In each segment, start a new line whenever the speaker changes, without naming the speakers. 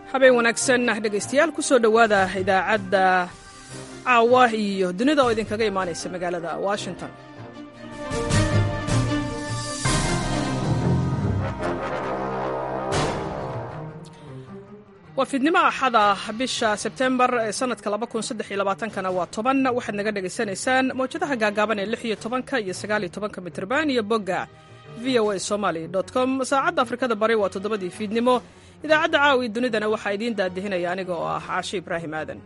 habeen wanaagsan dhegaystayaal ku soo dhowaada idaacadda caawa iyo dunida oo idinkaga imaanaysa magaalada Washington. waa fiidnimo axada bisha Sebtembar ee sanadka 2023 waa 10 waxaad naga dhageysanaysaan mowjadaha gaagaaban ee 16 iyo 19 mitirban iyo bogga voasomali.com. saacadda Afrikada Bari waa 7 fiidnimo. idaacadda caawi dunidana waxaa idiin daadihinaya aniga oo ah Caashi Ibraahim Aadan.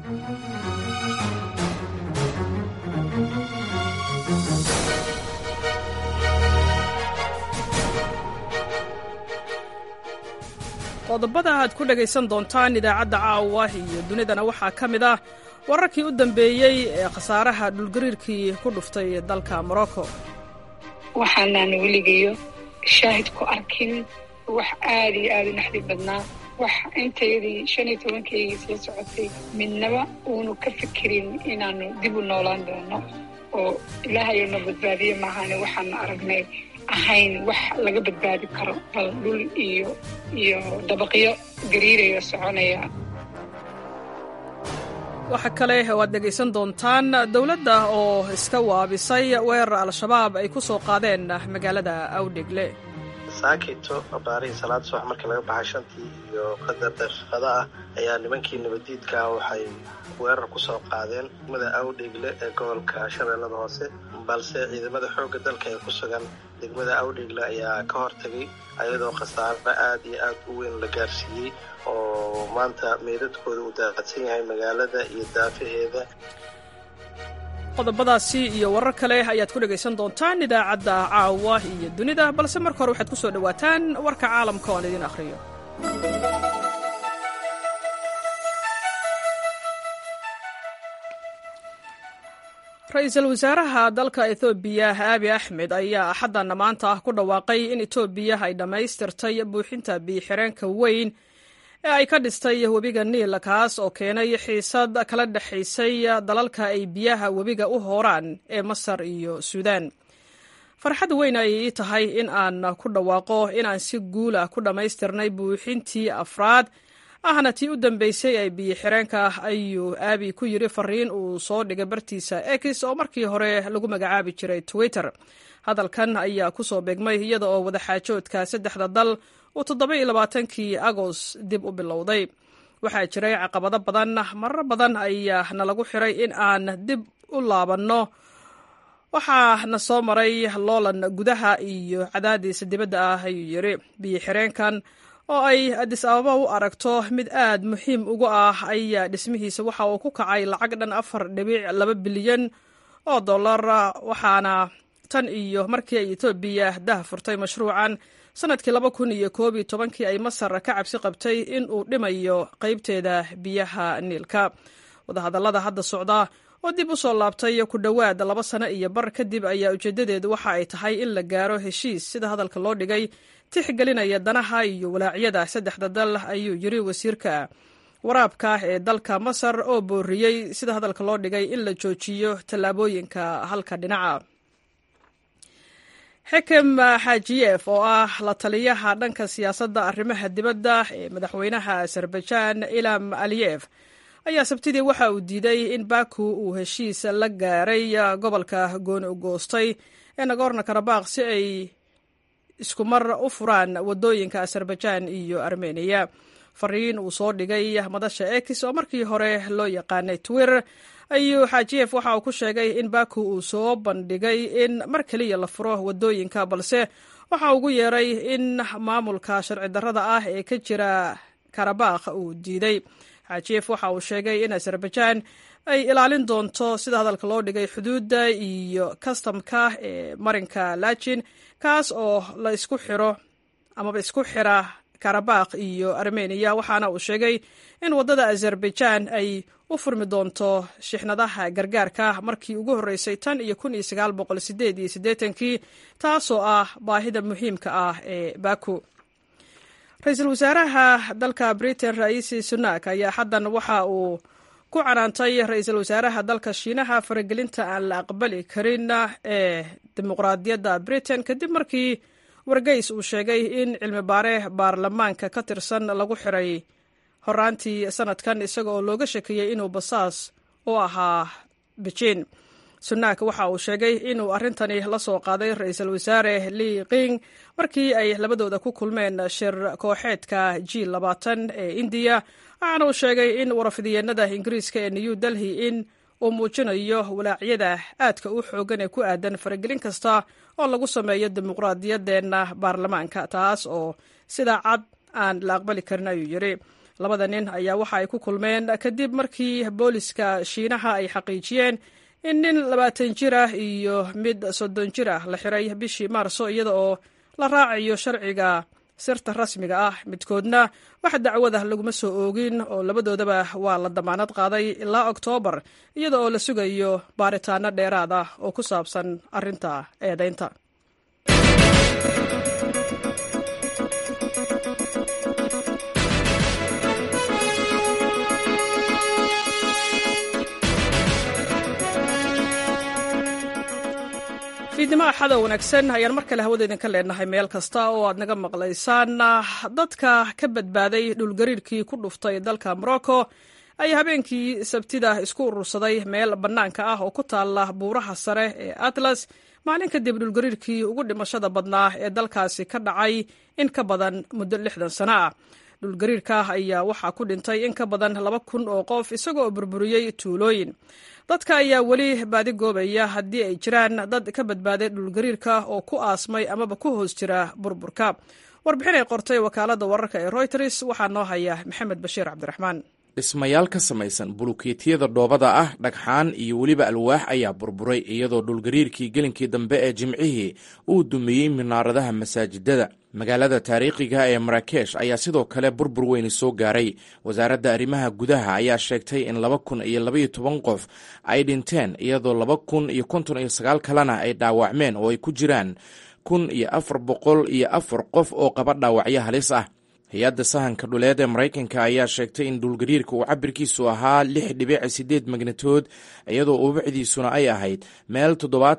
qodobada aad ku dhagaysan doontaan idaacadda caawa iyo dunidana waxaa ka mid ah wararkii u dambeeyey ee khasaaraha dhulgariirkii ku dhuftay dalka Morocco.
waxaanaan weligayo shaahid ku arkin wax aad iyo aad u naxdin badnaa, wax intayadii 15 soo socotay midnaba uunu ka fikirin inaanu dib u noolaan doono oo ilaahay na badbaadiye maahane waxaan aragnay ahayn wax laga badbaadi karo, bal dhul iyo dabaqyo gariiraya soconaya.
waxa kale oo aad dhegaysan doontaan dowladda oo iska waabisay weerar al-shabaab ay ku soo qaadeen magaalada Awdhegle.
saakito baarihi salaad subax markii laga baxay shantii iyo qadar daqiiqada ah ayaa nimankii nabadiidka waxay weerar ku soo qaadeen degmada Awdhegle ee gobolka Shabeellada Hoose, balse ciidamada xoogga dalka ee ku sugan degmada Awdhegle ayaa ka hortagay ayadoo khasaare aad iyo aad u weyn la gaarsiiyey oo maanta meedadkooda u daadsan yahay magaalada iyo daafaheeda.
qodobadaasi iyo warar kale ayaad ku dhagaysan doontaan idaacadda caawa iyo dunida, balse marka hore waxaad ku soo dhawaataan warka caalamka oo aan idin akhriyo. ra-iisul wasaaraha dalka Ethiopia Abiy Ahmed ayaa axaddan maanta ku dhawaaqay in Ethiopia ay dhammaystirtay buuxinta biyo-xireenka weyn ee ay ka dhistay webiga Niil, kaas oo keenay xiisad kala dhaxaysay dalalka ay biyaha webiga u hooraan ee Masar iyo Suudaan. farxad weyn ayay tahay in aan ku dhawaaqo in aan si guul ah ku dhammaystirnay buuxintii afraad ahna tii u dambeysay ay biyo-xireenka ayuu Abiy ku yiri fariin uu soo dhigay bartiisa X oo markii hore lagu magacaabi jiray Twitter. hadalkan ayaa ku soo beegmay iyada oo wadaxaajoodka saddexda dal uu 27kii Agost dib u bilowday. waxaa jiray caqabado badan, marar badan ayaa nalagu xiray in aan dib u laabanno. waxaa na soo maray loolan gudaha iyo cadaadis dibadda ah ayuu yiri. biyo-xireenkan oo ay Addis Ababa u aragto mid aad muhiim ugu ah ayaa dhismihiisa waxa uu ku kacay lacag dhan 4.2 bilyan oo dollar, waxaana tan iyo markii ay Ethiopia furtay mashruucan sanadkii 2011 ay Masar ka cabsi qabtay in uu dhimayo qaybteeda biyaha Niilka. wadahadallada hadda socda oo dib u soo laabtay ku dhowaad 2 sano iyo bar kadib ayaa ujeedadeedu waxa ay tahay in la gaaro heshiis sida hadalka loo dhigay tixgelinaya danaha iyo walaacyada saddexda dal, ayuu yiri wasiirka waraabka ee dalka Masar oo booriyey sida hadalka loo dhigay in la joojiyo tallaabooyinka halka dhinaca. Hakem Hajiyev oo ah la taliyaha dhanka siyaasadda arrimaha dibadda ee madaxweynaha Azerbaijan Ilham Aliyev ayaa sabtidii waxa uu diiday in Baku uu heshiis la gaaray gobolka gooni-goostay ee Nagorno-Karabakh si ay isku mar u furaan wadooyinka Azerbaijan iyo Armenia. fariin uu soo dhigay madasha X oo markii hore loo yaqaanay Twitter ayuu Hajiyev waxa uu ku sheegay in Baku uu soo bandhigay in mar kaliya la furo wadooyinka, balse waxa ugu yeeray in maamulka sharci darrada ah ee ka jira Karabakh uu diiday. Hajiyev waxa uu sheegay in Azerbaijan ay ilaalin doonto sida hadalka loo dhigay xuduudda iyo kastamka ee marinka Lachin, kaas oo la isku xiro amaba isku xira Karabakh iyo Armenia, waxaana uu sheegay in wadada Azerbaijan ay u furmi doonto shixnadaha gargaarka markii ugu horeysay tan iyo 1988, taasoo ah baahida muhiimka ah ee Baku. ra-iisul wasaaraha dalka Britain Rishi Sunak ayaa xaddan waxa uu ku canaantay ra-iisul wasaaraha dalka Shiinaha faragelinta aan la aqbali karin ee dimuqraadiyadda Britain kadib markii wargeys uu sheegay in cilmi baare baarlamaanka ka tirsan lagu xiray horaantii sanadkan isaga oo looga shekeeyey inuu basaas u ahaa beijing. sunak waxa uu sheegay inuu arrintani la soo qaaday ra-iisul wasaare li qing markii ay labadooda ku kulmeen shir kooxeedka G20 ee indiya, waxaana uu sheegay in warafidiyeenada ingiriiska ee new delhi in uu muujinayo walaacyada aadka u xoogan ee ku aadan faragelin kasta oo lagu sameeyo dimuqraadiyadeena baarlamaanka, taas oo sida cad aan la aqbali karin, ayuu yidhi. labada nin ayaa waxa ay ku kulmeen kadib markii booliska shiinaha ay xaqiijiyeen in nin 20 jir ah iyo mid 30 jir ah la xiray bishii maarso iyada oo la raacayo sharciga sirta rasmiga ah. midkoodna wax dacwada laguma soo oogin oo labadoodaba waa la damaanad qaaday ilaa Oktoobar iyada oo la sugayo baaritaano dheeraad ah oo ku saabsan arrinta eedaynta. fiidnimo axada wanaagsan ayaan mar kale hawada idinka leenahay meel kasta oo aad naga maqlaysaan. dadka ka badbaaday dhulgariirkii ku dhuftay dalka Morocco ayaa habeenkii sabtida isku urursaday meel bannaanka ah oo ku taala buuraha sare ee Atlas maalin kadib dhulgariirkii ugu dhimashada badnaa ee dalkaasi ka dhacay in ka badan muddo 60 sano ah. dhulgariirka ayaa waxaa ku dhintay in ka badan 2,000 oo qof isagoo burburiyey tuulooyin. dadka ayaa weli baadi goobaya haddii ay jiraan dad ka badbaaday dhulgariirka oo ku aasmay amaba ku hoos jira burburka. warbixin ay qortay wakaaladda wararka ee Reuters waxaa noo haya Maxamed Bashiir Cabdiraxmaan.
dhismayaal ka samaysan bulukeetiyada dhoobada ah, dhagxaan iyo weliba alwaax ayaa burburay iyadoo dhulgariirkii gelinkii dambe ee jimcihii uu dumiyey minaaradaha masaajidada. magaalada taariikhiga ee Marrakesh ayaa sidoo kale burbur weyni soo gaaray. wasaaradda arrimaha gudaha ayaa sheegtay in 2,012 qof ay dhinteen iyadoo 2,059 kalena ay dhaawacmeen oo ay ku jiraan 1,404 qof oo qaba dhaawacyo halis ah. hay-adda sahanka dhuleed ee Maraykanka ayaa sheegtay in dhulgariirka uu cabirkiisu ahaa 6.8 magnituud iyadoo ubucdiisuna ay ahayd meel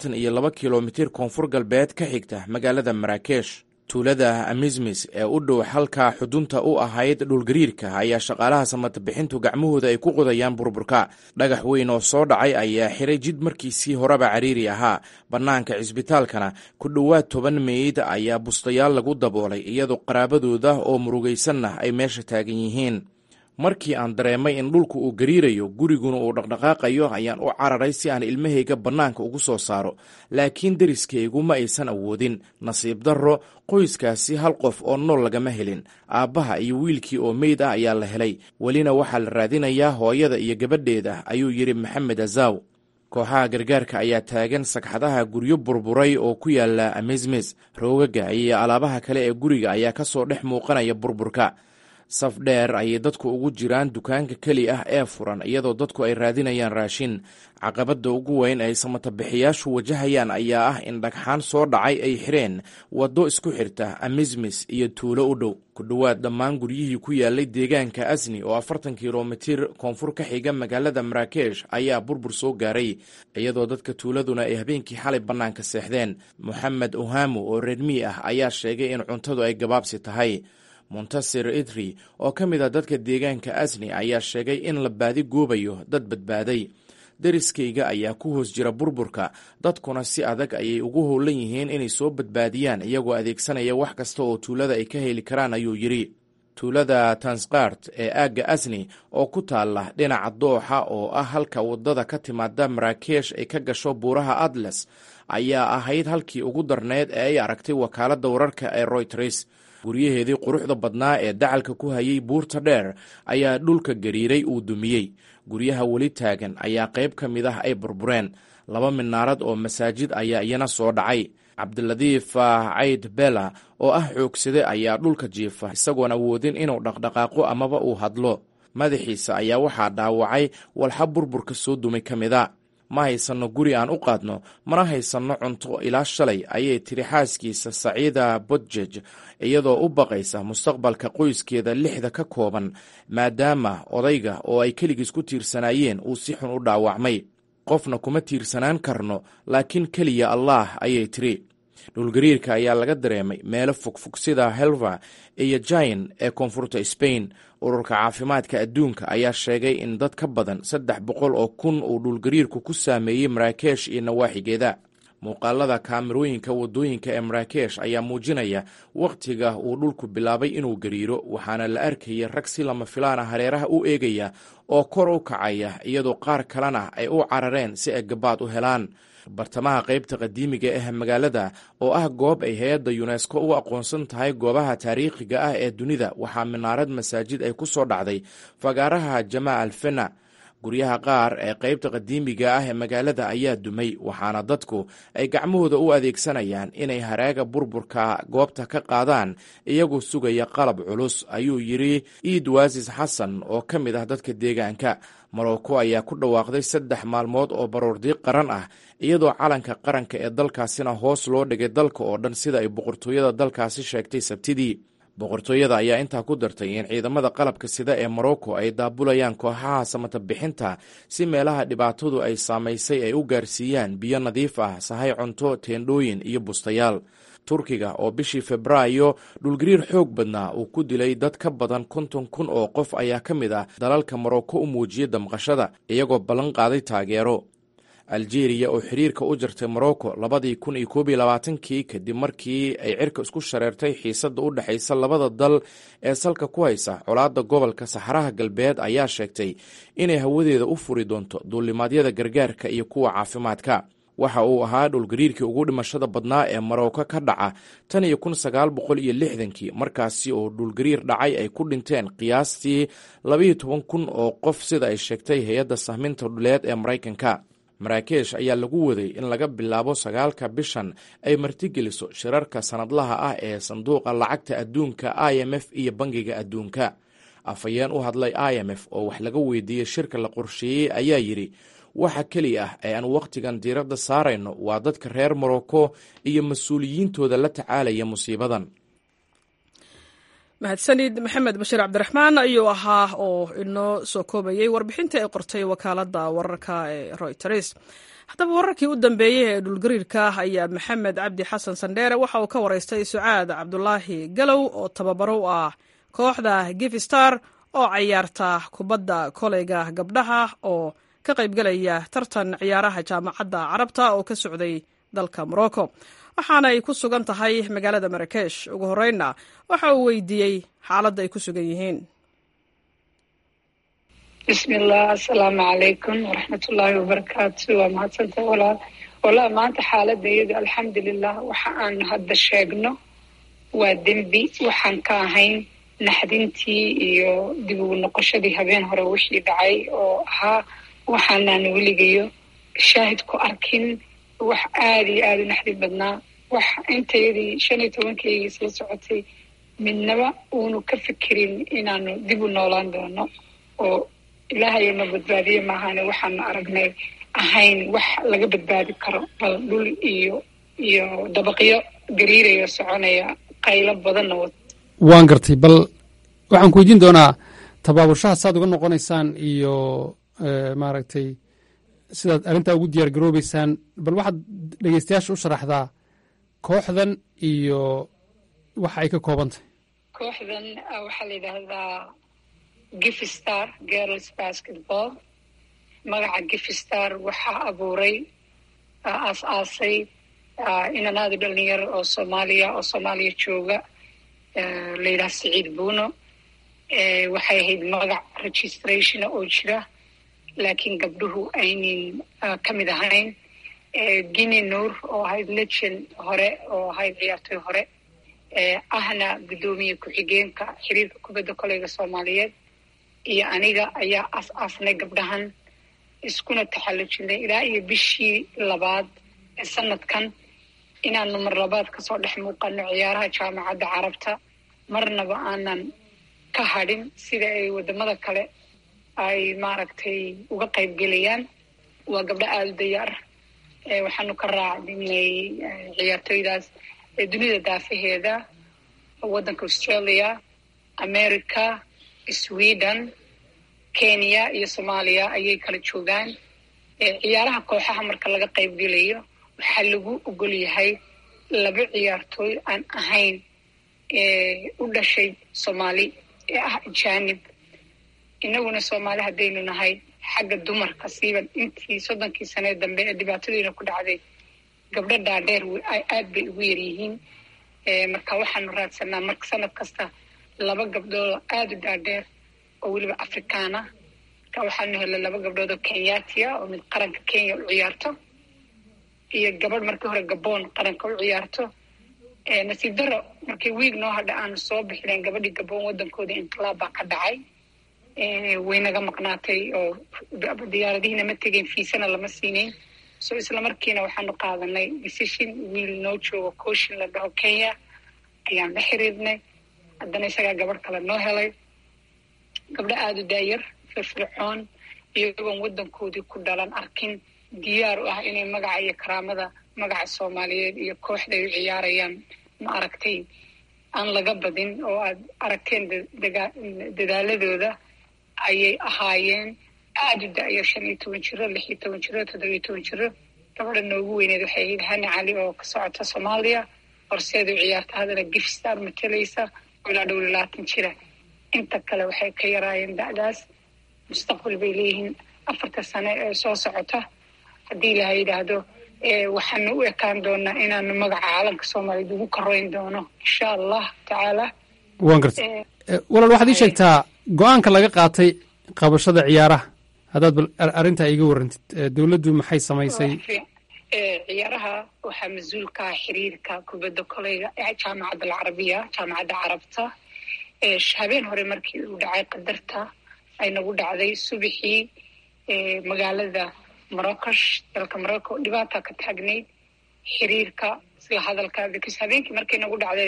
72 kilomitir koonfur galbeed ka xigta magaalada Marrakesh. tuulada Amizmis ee u dhow halka xudunta u ahayd dhulgariirka ayaa shaqaalaha samata-bixintu gacmahooda ay ku qodayaan burburka. dhagax weyn oo soo dhacay ayaa xiray jid markiisii horeba cariiri ahaa. bannaanka cisbitaalkana ku dhowaad 10 meyd ayaa bustayaal lagu daboolay iyadoo qaraabadooda oo murugaysanna ay meesha taagan yihiin. markii aan dareemay in dhulku uu gariirayo guriguna uu dhaqdhaqaaqayo ayaan u cararay si aan ilmahayga bannaanka ugu soo saaro, laakiin deriskaygu ma aysan awoodin. nasiib darro qoyskaasi hal qof oo nool lagama helin. aabbaha iyo wiilkii oo meyd ah ayaa la helay. welina waxaa la raadinayaa hooyada iyo gabadheeda, ayuu yidhi Maxamed Azaw. kooxaha gargaarka ayaa taagan sagxadaha guryo burburay oo ku yaala Amizmis. roogaga iyo alaabaha kale ee guriga ayaa ka soo dhex muuqanaya burburka. saf dheer ayay dadku ugu jiraan dukaanka keli ah ee furan iyadoo dadku ay raadinayaan raashin. caqabadda ugu weyn ay samatabixiyaashu wajahayaan ayaa ah in dhagxaan soo dhacay ay xireen waddo isku xirta Amizmis iyo tuulo u dhow. ku dhowaad dhammaan guryihii ku yaalay deegaanka Asni oo 40 kilomitir koonfur ka xiga magaalada Marrakesh ayaa burbur soo gaaray iyadoo dadka tuuladuna ay habeenkii xalay bannaanka seexdeen. Mohamed Ohamu oo reer miyi ah ayaa sheegay in cuntadu ay gabaabsi tahay. Muntasir Idri oo ka mid ah dadka deegaanka Asni ayaa sheegay in la baadi goobayo dad badbaaday. deriskayga ayaa ku hoos jira burburka, dadkuna si adag ayay ugu howlan yihiin inay soo badbaadiyaan iyagoo adeegsanaya wax kasta oo tuulada ay ka heli karaan, ayuu yidhi. tuulada Tanskart ee aagga Asni oo ku taala dhinaca dooxa oo ah halka waddada ka timaada Marrakesh ay ka gasho buuraha Atlas ayaa ahayd halkii ugu darneed ee ay aragtay wakaaladda wararka ee Reuters. guryaheedii quruxda badnaa ee dacalka ku hayay buurta dheer ayaa dhulka gariiray uu dumiyey. guryaha weli taagan ayaa qayb ka mid ah ay burbureen. 2 minaarad oo masaajid ayaa iyana soo dhacay. Cabdiladiif Cayd Bella oo ah xoogsade ayaa dhulka jiifa isagoon awoodin inuu dhaqdhaqaaqo amaba uu hadlo. madaxiisa ayaa waxaa dhaawacay walxa burburka soo dumay ka mida. ma haysanno guri aan u qaadno, mana haysanno cunto ilaa shalay, ayay tiri xaaskiisa Saciida Bodjej iyadoo u baqaysa mustaqbalka qoyskeeda 6 ka kooban maadaama odayga oo ay keligiis ku tiirsanaayeen uu si xun u dhaawacmay. qofna kuma tiirsanaan karno laakiin keliya Allah, ayay tiri. dhulgariirka ayaa laga dareemay meelo fogfog sida helva iyo jain ee koonfurta Spain. ururka caafimaadka adduunka ayaa sheegay in dad ka badan 300,000 uu dhulgariirku ku saameeyey Marrakesh iyo nawaaxigeeda. muuqaalada kaamirooyinka wadooyinka ee Marrakesh ayaa muujinaya wakhtiga uu dhulku bilaabay inuu gariiro, waxaana la arkaya rag si lama filaana hareeraha u eegaya oo kor u kacaya, iyadoo qaar kalena ay u carareen si ay gabaad u helaan. bartamaha qaybta qadiimiga ah magaalada oo ah goob ay hay-adda UNESCO u aqoonsan tahay goobaha taariikhiga ah ee dunida, waxaa minaarad masaajid ay ku soo dhacday fagaaraha Jamaa al-Fena. guryaha qaar ee qaybta qadiimiga ah ee magaalada ayaa dumay, waxaana dadku ay gacmahooda u adeegsanayaan inay haraaga burburka goobta ka qaadaan iyagoo sugaya qalab culus, ayuu yidhi Iid Waasis Xasan oo ka mid ah dadka deegaanka. Morocco ayaa ku dhawaaqday 3 maalmood oo baroordiiq qaran ah, iyadoo calanka qaranka ee dalkaasina hoos loo dhigay dalka oo dhan sida ay boqortooyada dalkaasi sheegtay Sabtidii. boqortooyada ayaa intaa ku dartay in ciidamada qalabka sida ee Morocco ay daabulayaan kooxaha samata bixinta si meelaha dhibaatadu ay saamaysay ay u gaarsiiyaan biyo nadiif ah, sahay cunto, teendhooyin iyo bustayaal. Turkiga oo bishii Febraayo dhulgariir xoog badnaa uu ku dilay dad ka badan 50,000 oo qof ayaa ka mid ah dalalka Morocco u muujiyay damqashada, iyagoo ballan qaaday taageero. Algeria oo xiriirka u jirtay Morocco 2021 kadib markii ay cirka isku shareertay xiisadda u dhaxaysa labada dal ee salka ku haysa colaadda gobolka Saxaraha Galbeed, ayaa sheegtay inay hawadeeda u furi doonto duulimaadyada gargaarka iyo kuwa caafimaadka. waxa uu ahaa dhulgariirkii ugu dhimashada badnaa ee Morocco ka dhaca tan iyo 1960 markaasi oo dhulgariir dhacay ay ku dhinteen qiyaastii 12,000 oo qof sida ay sheegtay hay-adda sahminta dhuleed ee Maraykanka. Marrakesh ayaa lagu waday in laga bilaabo 9 bishan ay martigeliso shirarka sanadlaha ah ee sanduuqa lacagta adduunka IMF iyo bangiga adduunka. afhayeen u hadlay IMF oo wax laga weydiiyey shirka la qorsheeyey ayaa yidhi, waxa keliya ah ee aan wakhtigan diiradda saarayno waa dadka reer Morocco iyo mas-uuliyiintooda la tacaalaya musiibadan.
mahadsanid maxamed bashiir cabdiraxmaan ayuu ahaa oo inoo soo koobayey warbixintii ay qortay wakaaladda wararka ee Reuters. haddaba wararkii u dambeeyey ee dhulgariirka ayaa maxamed cabdi xasan sandheere waxa uu ka waraystay Sucaad Cabdulaahi Galow oo tababaro u ah kooxda Gifstar oo ciyaarta kubadda koleyga gabdhaha oo ka qaybgalaya tartan ciyaaraha jaamacadda Carabta oo ka socday dalka Morocco, waxaana ay ku sugan tahay magaalada Marrakesh. ugu horreynna waxa uu weydiiyey xaaladda ay ku sugan yihiin.
bismillah, assalaamu calaykum waraxmatullaahi wabarakaatu. waa mahadsantahay walaa maanta xaaladda iyada alxamdulilah waxa aan hadda sheegno waa dembi waxaan ka ahayn naxdintii iyo dib ugu noqoshadii habeen hore wixii dhacay oo ahaa waxaanaan weligayo shaahid ku arkin wax aad iyo aad u naxdin badnaa. wax intayadii 15 isla socotay midnaba uunu ka fikirin inaanu dib u noolaan doono oo ilaahay ma badbaadiye maahane waxaanu aragnay ahayn wax laga badbaadi karo, bal dhul iyo dabaqyo gariiraya soconaya qaylo badanna wad.
waan gartay, bal waxaan ku weydiin doonaa tabaabushaha saad uga noqonaysaan iyo maaragtay sidaad arrintaa ugu diyaar garoobaysaan. bal waxaad dhegeystayaasha u sharaxdaa kooxdan iyo waxa ay ka kooban tahay.
kooxdan waxaa la yidhaahdaa Gifstar Girls Basketball. magaca Gifstar waxaa abuuray aas-aasay inanaada dhalinyaro oo Soomaaliya jooga, la yidhaha Siciid Buuno. waxay ahayd magac registration oo jira laakiin gabdhuhu aynin ka mid ahayn. Gini Nuur oo ahayd legend hore oo ahayd ciyaartoy hore ahna guddoomiye ku-xigeenka xiriirka kubadda koleyga Soomaaliyeed iyo aniga ayaa as-aasnay gabdhahan, iskuna taxallujinay ilaa iyo bishii 2 ee sanadkan inaanu mar labaad kasoo dhex muuqano ciyaaraha jaamacadda Carabta, marnaba aanan ka hadhin sida ay wadamada kale ay maaragtay uga qayb gelayaan. waa gabdho aada dayaar. waxaanu ka raacdinay ciyaartoydaas dunida daafaheeda, waddanka Australia, America, Sweden, Kenya iyo Soomaaliya ayay kala joogaan. ciyaaraha kooxaha marka laga qayb gelayo waxaa lagu ogol yahay laba ciyaartooy aan ahayn u dhashay Soomaali ee ah ajaanib. inaguna Soomaali haddaynu nahay xagga dumarka siiban intii 30 sano dambe ee dhibaatooyina ku dhacday gabdho dhaadheer aad bay ugu yar yihiin. marka waxaanu raadsanaa marka sanad kasta 2 gabdhood aad u dhaadheer oo weliba Afrikaana. marka waxaanu helay 2 gabdhood oo Kenyatia oo mid qaranka Kenya u ciyaarto iyo gabadh markii hore Gabon qaranka u ciyaarto. nasiib daro markii wiig noo hadha aan soo bixineen gabadhii Gabon wadankooda inqilaab baa ka dhacay. waynaga maqnaatay oo diyaaradihiina ma tegeen, fiisana lama siinayn. so isla markiina waxaanu qaadanay decision wiil noo joogo coachin la dhaho Kenya ayaan la xiriirnay. haddana isagaa gabadh kale noo helay, gabdho aad u daayar firfircoon iyagoon wadankoodii ku dhalan arkin, diyaar u ah inay magaca iyo karaamada magaca Soomaaliyeed iyo kooxda ay u ciyaarayaan ma aragtay aan laga badin oo aad aragteen dadaaladooda ayay ahaayeen. aad u daayar 15 jiro 16 jiro 17 jiro. gabadha noogu weyneed waxay ahayd Hani Cali oo ka socota Soomaaliya, horseedu ciyaarta hadana Gifstar matalaysa ilaa 20 jira. inta kale waxay ka yaraayeen da'daas. mustaqbal bay leeyihiin 4 sano ee soo socota haddii la yidhaahdo. waxaanu u ekaan doonaa inaanu magaca caalamka Soomaaliyeed ugu korayn doono insha Allah tacaala.
waan gartay walaal waxaad ii sheegtaa go-aanka laga qaatay qabashada ciyaaraha haddaad bal arrintaa iiga warrantid. dowladdu maxay samaysay?
ciyaaraha waxaa mas-uulka xiriirka kubadda koleyga ee jaamacadda alcarabiya, jaamacadda carabta. habeen hore markii uu dhacay qadarta ay nagu dhacday subaxii magaalada Marrakesh dalka Morocco dhibaata ka taagnayd xiriirka isla hadalka. because habeenkii markii nagu dhacday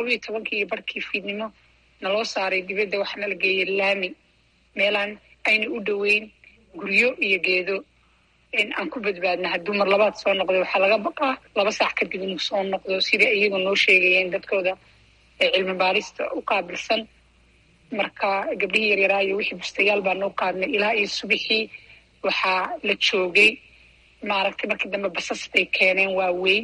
12 iyo barkii fiidnimo naloo saaray dibadda waxaana la geeyay laami meelaan ayna u dhoweyn guryo iyo geedo aan ku badbaadna. hadduu mar labaad soo noqdo waxaa laga baqaa 2 saac kadib inuu soo noqdo sida iyagu noo sheegayeen dadkooda cilmi baarista u qaabilsan. marka gabdhihii yaryaraa iyo wixii bustayaal baa noo qaadnay ilaa iyo subaxii waxaa la joogay maaragtay. markii dambe basas bay keeneen waaweyn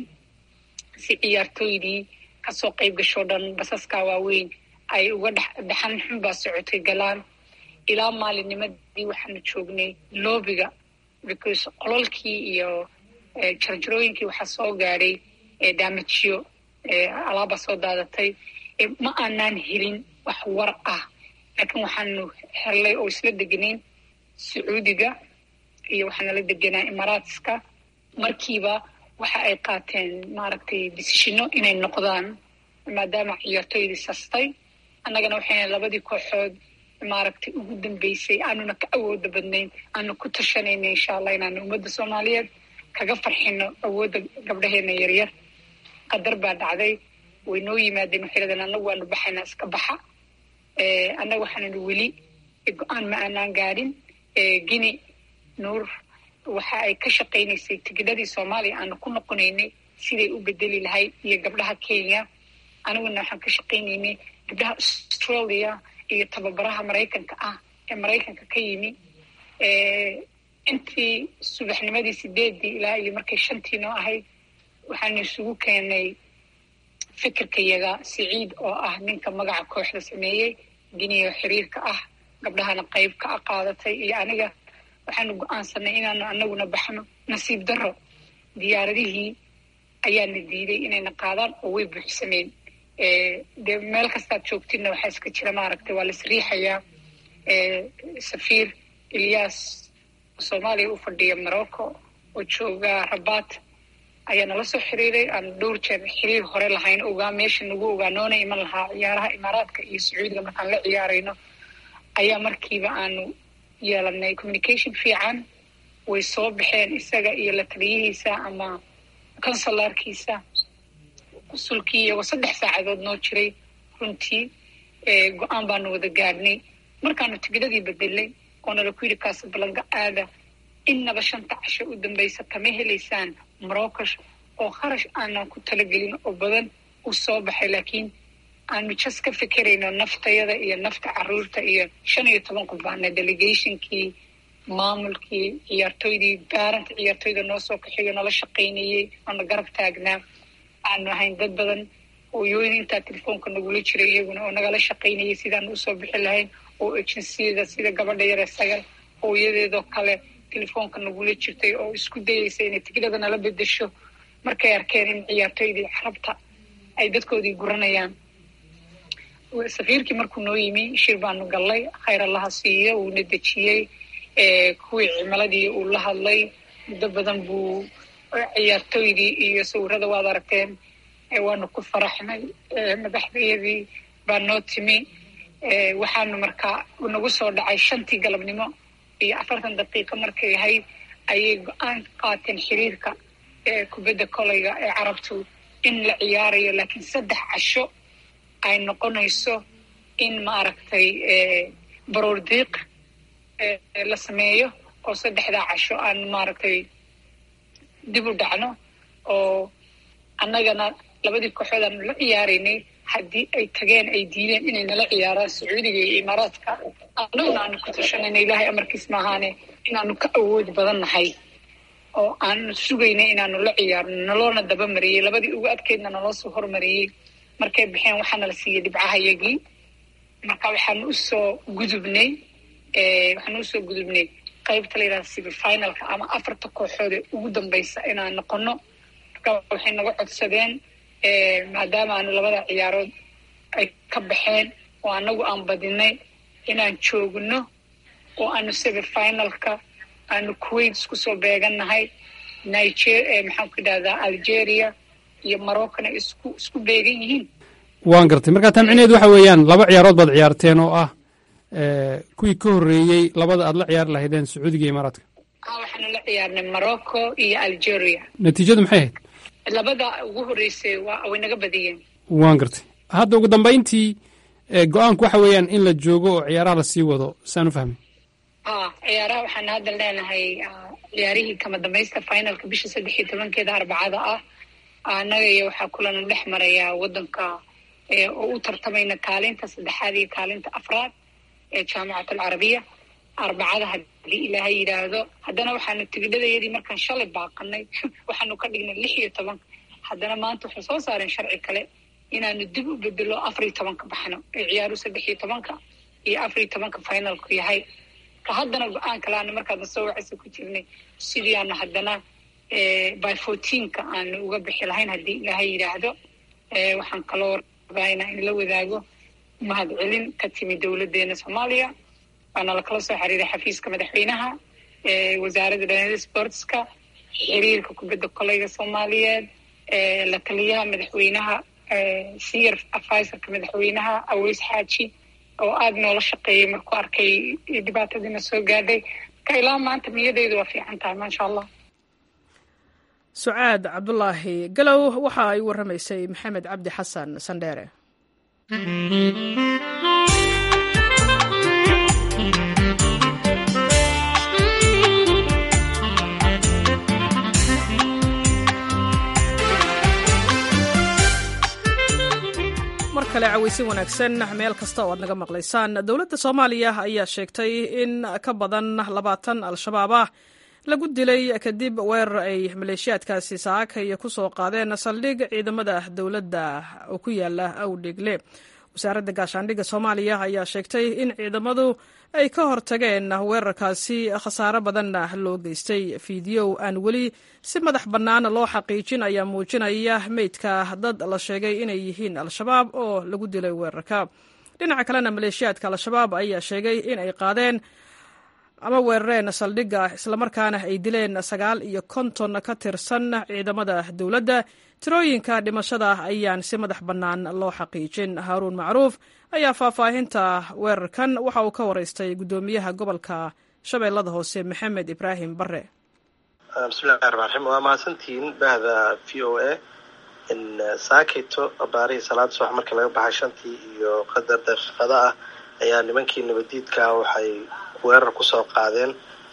si ciyaartooydii kasoo qayb gashoo dhan basaskaa waaweyn ay uga dhaxan xun baa socotay galaan. ilaa maalinnimadii waxaanu joognay loobiga because qololkii iyo jarjarooyinkii waxaa soo gaadhay daamajiyo, alaaba soo daadatay. ma aanaan helin wax war ah, laakiin waxaanu helay oo isla deganayn Sacuudiga iyo waxaana la deganaa Imaaraatska. markiiba waxa ay qaateen maaragtay decisiono inay noqdaan maadaama ciyaartooydii sastay. annagana waxayna 2 kooxood maaragtay ugu dambeysay aanuna ka awooda badnayn aanu ku tashanayna insha Allah inaanu ummadda Soomaaliyeed kaga farxino awoodda gabdhaheena yaryar. qadar baa dhacday, way noo yimaadeen waxay leedahay annagu waanu baxaynaa iska baxa. annaga waxaanu weli go-aan ma aanaan gaadhin. Gini Nuur waxa ay ka shaqaynaysay tigidhadii Soomaaliya aanu ku noqonaynay siday u bedeli lahayd iyo gabdhaha Kenya. aniguna waxaan ka shaqaynaynay gabdhaha Australia iyo tababaraha Mareykanka ah ee Mareykanka ka yimi. intii subaxnimadii 8 ilaa iyo markay 5 noo ahayd waxaanu isugu keenay fikirkayaga Saciid oo ah ninka magaca kooxda sameeyey, Giniyo xiriirka ah, gabdhahana qayb ka qaadatay iyo aniga. waxaanu go'aansanay inaanu annaguna baxno. nasiib daro diyaaradihii ayaana diiday inayna qaadaan oo way buuxsameen. dee meel kastaad joogtidna waxaa iska jira maaragtay waa la isriixayaa. safiir Ilyas Soomaaliya u fadhiya Morocco oo jooga Rabat ayaa nala soo xiriiray. aan dhowr jeer xiriir hore lahayn ogaa meesha nagu ogaanoona iman lahaa ciyaaraha Imaaraadka iyo Sacuudiga markaan la ciyaarayno. ayaa markiiba aanu yeelanay communication fiican. way soo baxeen isaga iyo la taliyihiisa ama kansalarkiisa usulkii iyagoo 3 saacadood noo jiray. runtii go-aan baanu wada gaadhnay markaanu tigidhadii bedelay oo nala ku yidhi Casablanca aada innaba 5 casho u dambaysa kama helaysaan Marrakesh oo kharash aanan ku talagelin oo badan u soo baxay. laakiin aanu just ka fikirayno naftayada iyo nafta caruurta iyo 15 qof baana delegationkii maamulkii ciyaartooydii baaranta ciyaartooyda noo soo kaxeeyo nala shaqaynayay oona garab taagnaa aanu ahayn dad badan hooyooyin intaa telefoonka nagula jiray iyaguna oo nagala shaqaynayay sidaan usoo bixi lahayn oo agenciyada sida gabadha yare Sagal hooyadeedoo kale telefoonka nagula jirtay oo isku dayaysa inay tigidhada nala bedesho markay arkeen in ciyaartoydii carabta ay dadkoodii guranayaan. safiirkii markuu noo yimi shir baanu gallay, khayr allaha siiyo, uuna dejiyey kuwii cimiladii uu la hadlay. muddo badan buu ciyaartoydii iyo sawirada waad aragteen waanu ku faraxnay. madaxdayadii baa noo timi. waxaanu markaa nagu soo dhacay 5 galabnimo iyo 40 daqiiqo markay ahayd ayay go-aan qaateen xiriirka kubadda kolayga ee carabtu in la ciyaarayo, laakiin 3 casho ay noqonayso in maaragtay baroordiiq la sameeyo oo 3 casho aan maaragtay dib u dhacno. oo annagana labadii kooxood aanu la ciyaaraynay haddii ay tageen ay diideen inay nala ciyaaraan Sacuudiga iyo Imaaraadka, annaguna aanu ku tashanayna ilaahay amarkiis maahaane inaanu ka awood badan nahay oo aanu sugaynay inaanu la ciyaarno. naloona daba mariyey, labadii ugu adkeydna naloo soo hormariyey. markay baxeen waxaana la siiyey dhibcahayagii. marka waxaanu usoo gudubnay qaybta la yidhahda civil finalka ama 4 kooxood ee ugu dambaysa inaan noqono. marka waxay naga codsadeen maadaama aanu 2 ciyaarood ay ka baxeen oo anagu aan badinay inaan joogno oo aanu civil finalka aanu Kuwait isku soo beegannahay. maxaan ku idhahdaa Algeria iyo Maroccona isku beegan yihiin.
waan gartay. markaa tamcineed waxa weeyaan 2 ciyaarood baad ciyaarteen oo ah kuwii ka horreeyey 2 aad la ciyaari lahaydeen Sacuudiga iyo Imaaraadka.
waxaanu la ciyaarnay Morocco iyo Algeria.
natiijadu maxay ahayd?
2 ugu horreysay way naga badiyeen.
waan gartay. hadda ugu dambayntii go-aanku waxa weeyaan in la joogo oo ciyaaraha la sii wado, saan u fahmay.
ciyaaraha waxaan hadda leenahay ciyaarihii kama dambaysta finalka bisha 13 Arbacada ah. annaga iyo waxaa kulan dhex maraya wadanka oo u tartamayna kaalinta 3aad iyo kaalinta 4aad ee jaamacada Alcarabiya. Arbacada haddii ilaahay yidhaahdo. haddana waxaanu tigidhadayadii markaan shalay baaqanay waxaanu ka dhignay 16. haddana maanta waxay soo saareen sharci kale inaanu dib u bedelo 14 ka baxno ee ciyaaru 13 iyo 14 finalku yahay. ka haddana go-aan kale aanu markaadna soo wacaysa ku jirnay sidii aanu haddana by 14 aanu uga bixi lahayn haddii ilaahay yidhaahdo. waxaan kaloo rabaynaa in la wadaago mahadcelin ka timi dowladeena Soomaaliya. waana la kala soo xiriiray xafiiska madaxweynaha, wasaaradda dhalinyarada sportska, xiriirka kubadda kolayga Soomaaliyeed, la taliyaha madaxweynaha, senior advisorka madaxweynaha Aweys Xaaji oo aad noola shaqeeyay markuu arkay dhibaatadiina soo gaadhay. ka ilaa maanta niyadeydu waa fiican tahay maasha Allah.
Sucaad Cabdulaahi Galow waxa ay waramaysay Maxamed Cabdi Xasan Sandheere. markale cawaysin wanaagsan meel kasta oo aad naga maqlaysaan. dowladda Soomaaliya ayaa sheegtay in ka badan 20 al-shabaab ah lagu dilay kadib weerar ay maleeshiyaadkaasi saakay ku soo qaadeen saldhig ciidamada dowladda oo ku yaala Awdheegle. wasaaradda gaashaandhigga Soomaaliya ayaa sheegtay in ciidamadu ay ka hortageen weerarkaasi khasaare badanna loo geystay. fiidiyow aan weli si madax bannaan loo xaqiijin ayaa muujinaya meydka dad la sheegay inay yihiin al-shabaab oo lagu dilay weerarka. dhinaca kalena maleeshiyaadka al-shabaab ayaa sheegay in ay qaadeen ama weerareen saldhigga islamarkaana ay dileen 59 ka tirsan ciidamada dowladda. tirooyinka dhimashada ayaan si madax bannaan loo xaqiijin. Haaruun Macruuf ayaa faahfaahinta weerarkan waxa uu ka waraystay gudoomiyaha gobolka Shabeellada Hoose Maxamed Ibraahim Barre.
bismillahi rahmaani rahiim. waa mahadsantihiin bahda VOA. in saakito abaari salaad subax marka laga baxay 5 iyo qadar daqiiqada ah ayaa nimankii nabadiidka waxay weerar ku soo qaadeen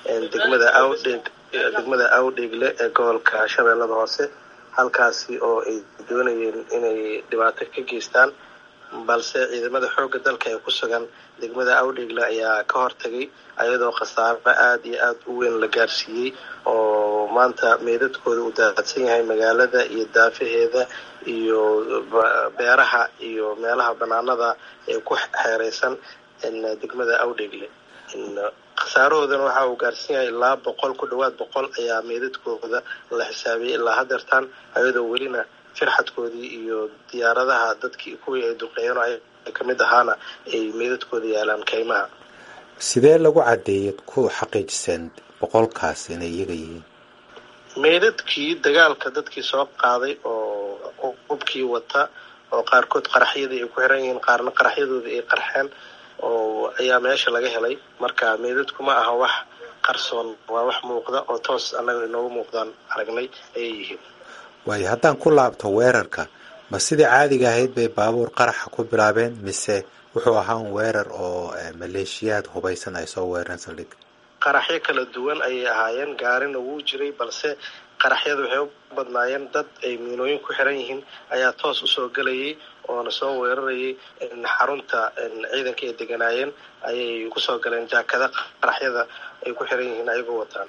degmada Awdheegle ee gobolka Shabeellada Hoose. halkaasi oo ay doonayeen inay dhibaato ka geystaan balse ciidamada xoogga dalka ee ku sugan degmada awdheegle ayaa ka hortagay ayadoo khasaaro aada iyo aada u weyn la gaarsiiyey oo maanta meydadkooda uu daadsan yahay magaalada iyo daafaheeda iyo beeraha iyo meelaha banaanada ee ku xeereysan degmada awdheegle. khasaarahoodana waxa uu gaarsan yahay ilaa 100 ku dhawaad 100 ayaa meydadkooda la xisaabiyey ilaa hadeertaan, ayadoo welina firxadkoodii iyo diyaaradaha dadkii kuwii ay duqeeyeen ay kamid ahaana ay meydadkooda yaalaan kaymaha.
sidee lagu cadeeyay ku xaqiijiseen 100kaas inay iyaga yihiin?
meydadkii dagaalka dadkii soo qaaday oo hubkii wata oo qaarkood qaraxyadii ay ku xiran yihiin, qaarna qaraxyadoodii ay qarxeen oo ayaa meesha laga helay. marka meydadku ma aha wax qarsoon, waa wax muuqda oo toos annaga inoogu muuqdaan aragnay ayay yihiin.
waayo haddaan ku laabto weerarka, ma sidii caadiga ahayd bay baabuur qaraxa ku bilaabeen mise wuxuu ahaa weerar oo maleeshiyaad hubaysan ay soo weerareen saldhig?
qaraxyo kala duwan ayay ahaayeen, gaarina wuu jiray, balse qaraxyadu waxay u badnaayeen dad ay miinooyin ku xiran yihiin ayaa toos usoo gelayay oona soo weerarayay xarunta ciidanka ay deganaayeen ayay kusoo galeen jaakada qaraxyada ay ku xiran yihiin ayagoo wataan.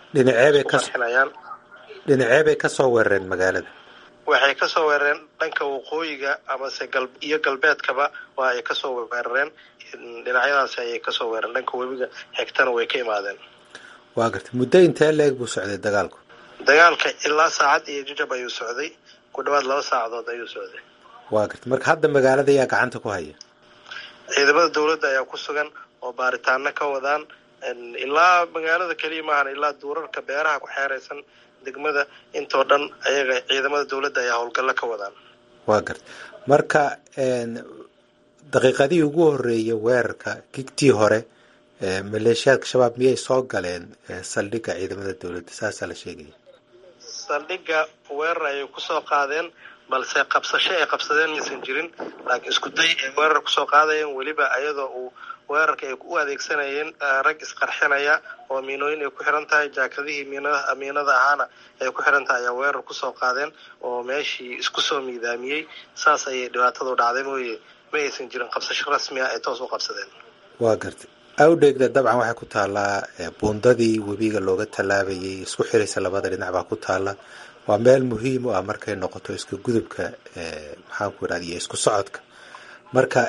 dhinacee bay kasoo weerareen magaalada?
waxay kasoo weerareen dhanka waqooyiga amase iyo galbeedkaba waa ay kasoo weerareen. dhinacyadaasi ayay kasoo weerareen, dhanka webiga xigtana way ka imaadeen.
waa gartay. muddo intee leeg buu socday dagaalku?
dagaalka ilaa saacad iyo jajab ayuu socday, ku dhawaad 2 saacadood ayuu socday.
waa gartay. marka hadda magaalada ayaa gacanta ku haya?
ciidamada dawladda ayaa ku sugan oo baaritaano ka wadaan. ilaa magaalada keliya maahan, ilaa duurarka beeraha ku xeeraysan degmada intoo dhan ayaga ciidamada dawladda ayaa howlgallo ka wadaan.
waa gartay. marka daqiiqadii ugu horeeyay weerarka gigtii hore maleeshiyaadka shabaab miyay soo galeen saldhigga ciidamada dawladda? saasaa la sheegaya.
saldhigga weerar ayay kusoo qaadeen, balse qabsasho ay qabsadeen maysan jirin, laakiin isku day ay weerar kusoo qaadayeen, weliba ayadoo uu weerarka ay u adeegsanayeen rag isqarxinaya oo miinooyin ay ku xiran tahay, jaakadihii miinada ahaana ay ku xiran tahay ayaa weerar kusoo qaadeen oo meeshii isku soo miidaamiyey. saas ayay dhibaatadu dhacday mooye ma aysan jirin qabsasho rasmi ah ay toos u qabsadeen.
waa gartay. awdheegle dabcan waxay ku taallaa buundadii webiga looga tallaabayay isku xiraysa labada dhinac baa ku taalla. waa meel muhiim u ah markay noqoto isku gudubka maxaanku idhahda iyo isku socodka. marka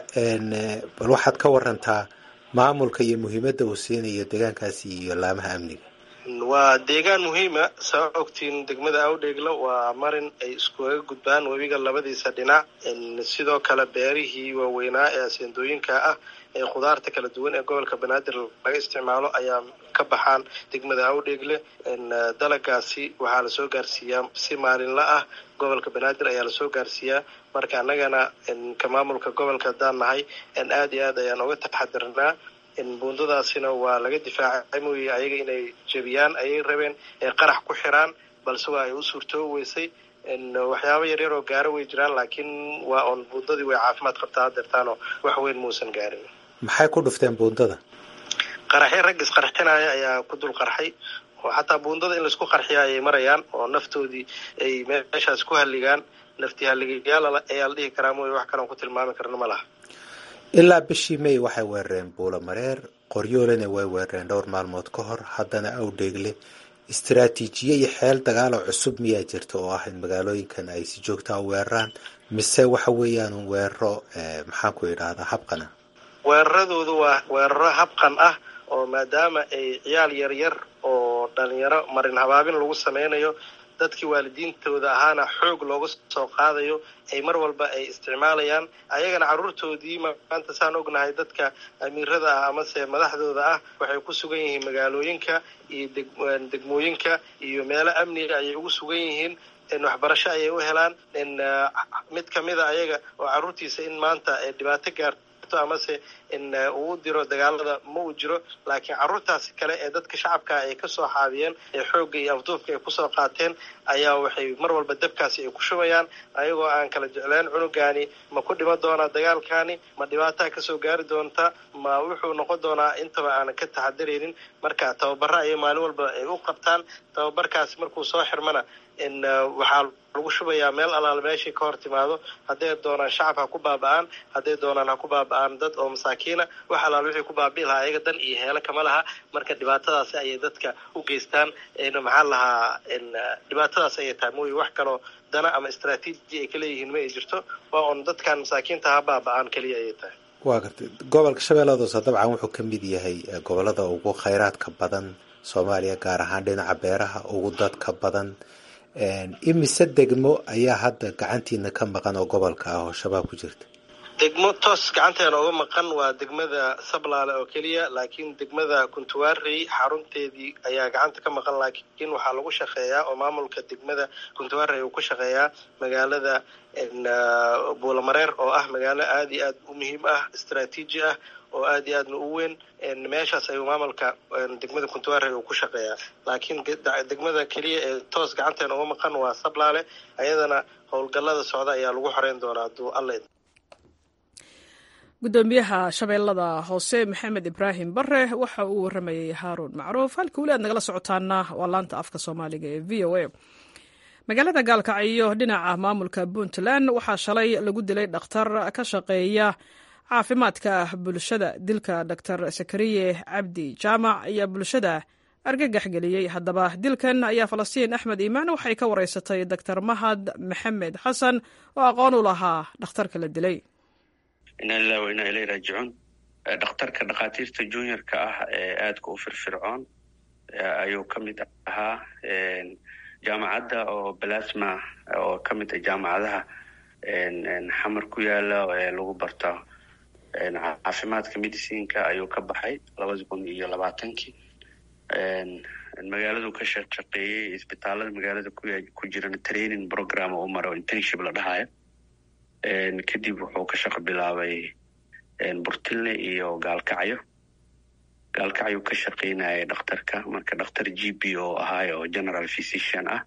bal waxaad ka warantaa maamulka iyo muhiimadda uu siinayo deegaankaasi iyo laamaha amniga.
waa deegaan muhiima. saa ogtiin degmada awdheegle waa marin ay iskuga gudbaan webiga labadiisa dhinac. sidoo kale beerihii waaweynaa ee aseendooyinka ah ee khudaarta kala duwan ee gobolka banaadir laga isticmaalo ayaa ka baxaan degmada awdheegle. dalagaasi waxaa lasoo gaarsiiyaa si maalinla ah, gobolka banaadir ayaa lasoo gaarsiiyaa. marka annagana ka maamulka gobolka haddaan nahay aad iyo aad ayaan uga taxadirnaa. buundadaasina waa laga difaacay mooye ayaga inay jebiyaan ayay rabeen, ee qarax ku xiraan, balse waa ay u suurtoobi weysay. waxyaabo yaryar oo gaaro way jiraan, laakiin waa on buundadii way caafimaad qabtaa hadeertaanoo wax weyn muusan gaarin.
maxay ku dhufteen buundada?
qaraxyo rag isqarxinaya ayaa ku dul qarxay, oo xataa buundada in laisku qarxiya ayay marayaan oo naftoodii ay meeshaas ku halligaan. naftii halligayaal ayaa la dhihi karaa mooye wax kaleon ku tilmaami karna ma laha.
ilaa bishii May waxay weerareen Buulamareer, Qoryoolena way weerareen dhowr maalmood ka hor. haddana awdheegle istiraatiijiye iyo xeel dagaal oo cusub miyaa jirta oo ah in magaalooyinkan ay si joogta u weeraraan, mise waxa weeyaan weeraro maxaanku idhahdaa habqana?
weeraradoodu waa weeraro habqan ah oo maadaama ay ciyaal yaryar oo dhalinyaro marin habaabin lagu sameynayo, dadkii waalidiintooda ahaana xoog looga soo qaadayo, ay mar walba ay isticmaalayaan. ayagana carruurtoodii maanta saan ognahay dadka amiirada ah amase madaxdooda ah waxay ku sugan yihiin magaalooyinka iyo degmooyinka iyo meelo amniga ayay ugu sugan yihiin. waxbarasho ayay u helaan. mid kamida ayaga oo carruurtiisa in maanta ay dhibaato gaarto amase in uu diro dagaalada ma uu jiro, laakiin carruurtaasi kale ee dadka shacabka ay kasoo xaabiyeen ee xoogga iyo afduufka ay kusoo qaateen ayaa waxay mar walba dabkaasi ay ku shubayaan, ayagoo aan kala jecleen cunugaani ma ku dhiman doonaa dagaalkaani, ma dhibaataa kasoo gaari doonta, ma wuxuu noqon doonaa, intaba aanan ka taxadaraynin. marka tababaro ayay maalin walba ay u qabtaan. tababarkaasi markuu soo xirmana waxaa lagu shubayaa meel alaal meeshii ka hor timaado. hadday doonaan shacab ha ku baaba'aan, hadday doonaan ha ku baaba'aan dad oo masaakiina, wax alaal wixii ku baabi'i lahaa ayaga dan iyo heelo kama laha. marka dhibaatadaasi ayay dadka u geystaan. maxaa lahaa dhibaatadaas ayay tahay mooye wax kaloo dana ama istraatiiji ay ka leeyihiin ma ay jirto. waa un dadkan masaakiinta ha baaba'aan keliya ayay tahay.
waa gartay. gobolka shabeellada hoose dabcan wuxuu ka mid yahay gobolada ugu khayraadka badan Soomaaliya, gaar ahaan dhinaca beeraha ugu dadka badan. imise degmo ayaa hadda gacantiina ka maqan oo gobolka ah oo shabaab ku jirta?
degmo toos gacanteena uga maqan waa degmada Sablaale oo keliya, laakiin degmada Kuntuwaarey xarunteedii ayaa gacanta ka maqan. laakiin waxaa lagu shaqeeyaa oo maamulka degmada Kuntuwaarey uu ku shaqeeyaa magaalada Buulamareer oo ah magaalo aad iyo aad u muhiim ah, istaraatiiji ah, oo aad iyo aadna u weyn. meeshaas ayuu maamulka degmada Kuntuwaarey uu ku shaqeeyaa. laakiin degmada keliya ee toos gacanteena uga maqan waa Sablaale. ayadana howlgallada socda ayaa lagu xoreyn doonaa hadduu alla idmo.
gudoomiyaha shabeellada hoose maxamed ibraahim bare waxa uu waramayay haaruun macruuf. halka weli aad nagala socotaana waa laanta afka soomaaliga ee v o a. magaalada gaalkacyo dhinaca maamulka puntland waxaa shalay lagu dilay dhakhtar ka shaqeeya caafimaadka bulshada. dilka dr sakariye cabdi jaamac ayaa bulshada argagax geliyey. haddaba dilkan ayaa falastiin axmed iimaan waxay ka wareysatay dr mahad maxamed xasan oo aqoon u lahaa dhakhtarka la dilay.
inaa lillahi wa inaa ilayhi raajicuun. dhakhaatiirta juniorka ah ee aadka u firfircoon ayuu ka mid ahaa. jaamacadda oo balasma oo ka mid ah jaamacadaha xamar ku yaala ee lagu barto caafimaadka medicinka ayuu ka baxay 2020. magaaladu ka shaqeeyey isbitaalada magaalada ku jirana training program oo maro internship la dhahayo. kadib wuxuu ka shaqo bilaabay Burtilne iyo Gaalkacyo ka shaqeynayay dhakhtarka. marka dhakhtar GP oo ahaa oo general physician ah.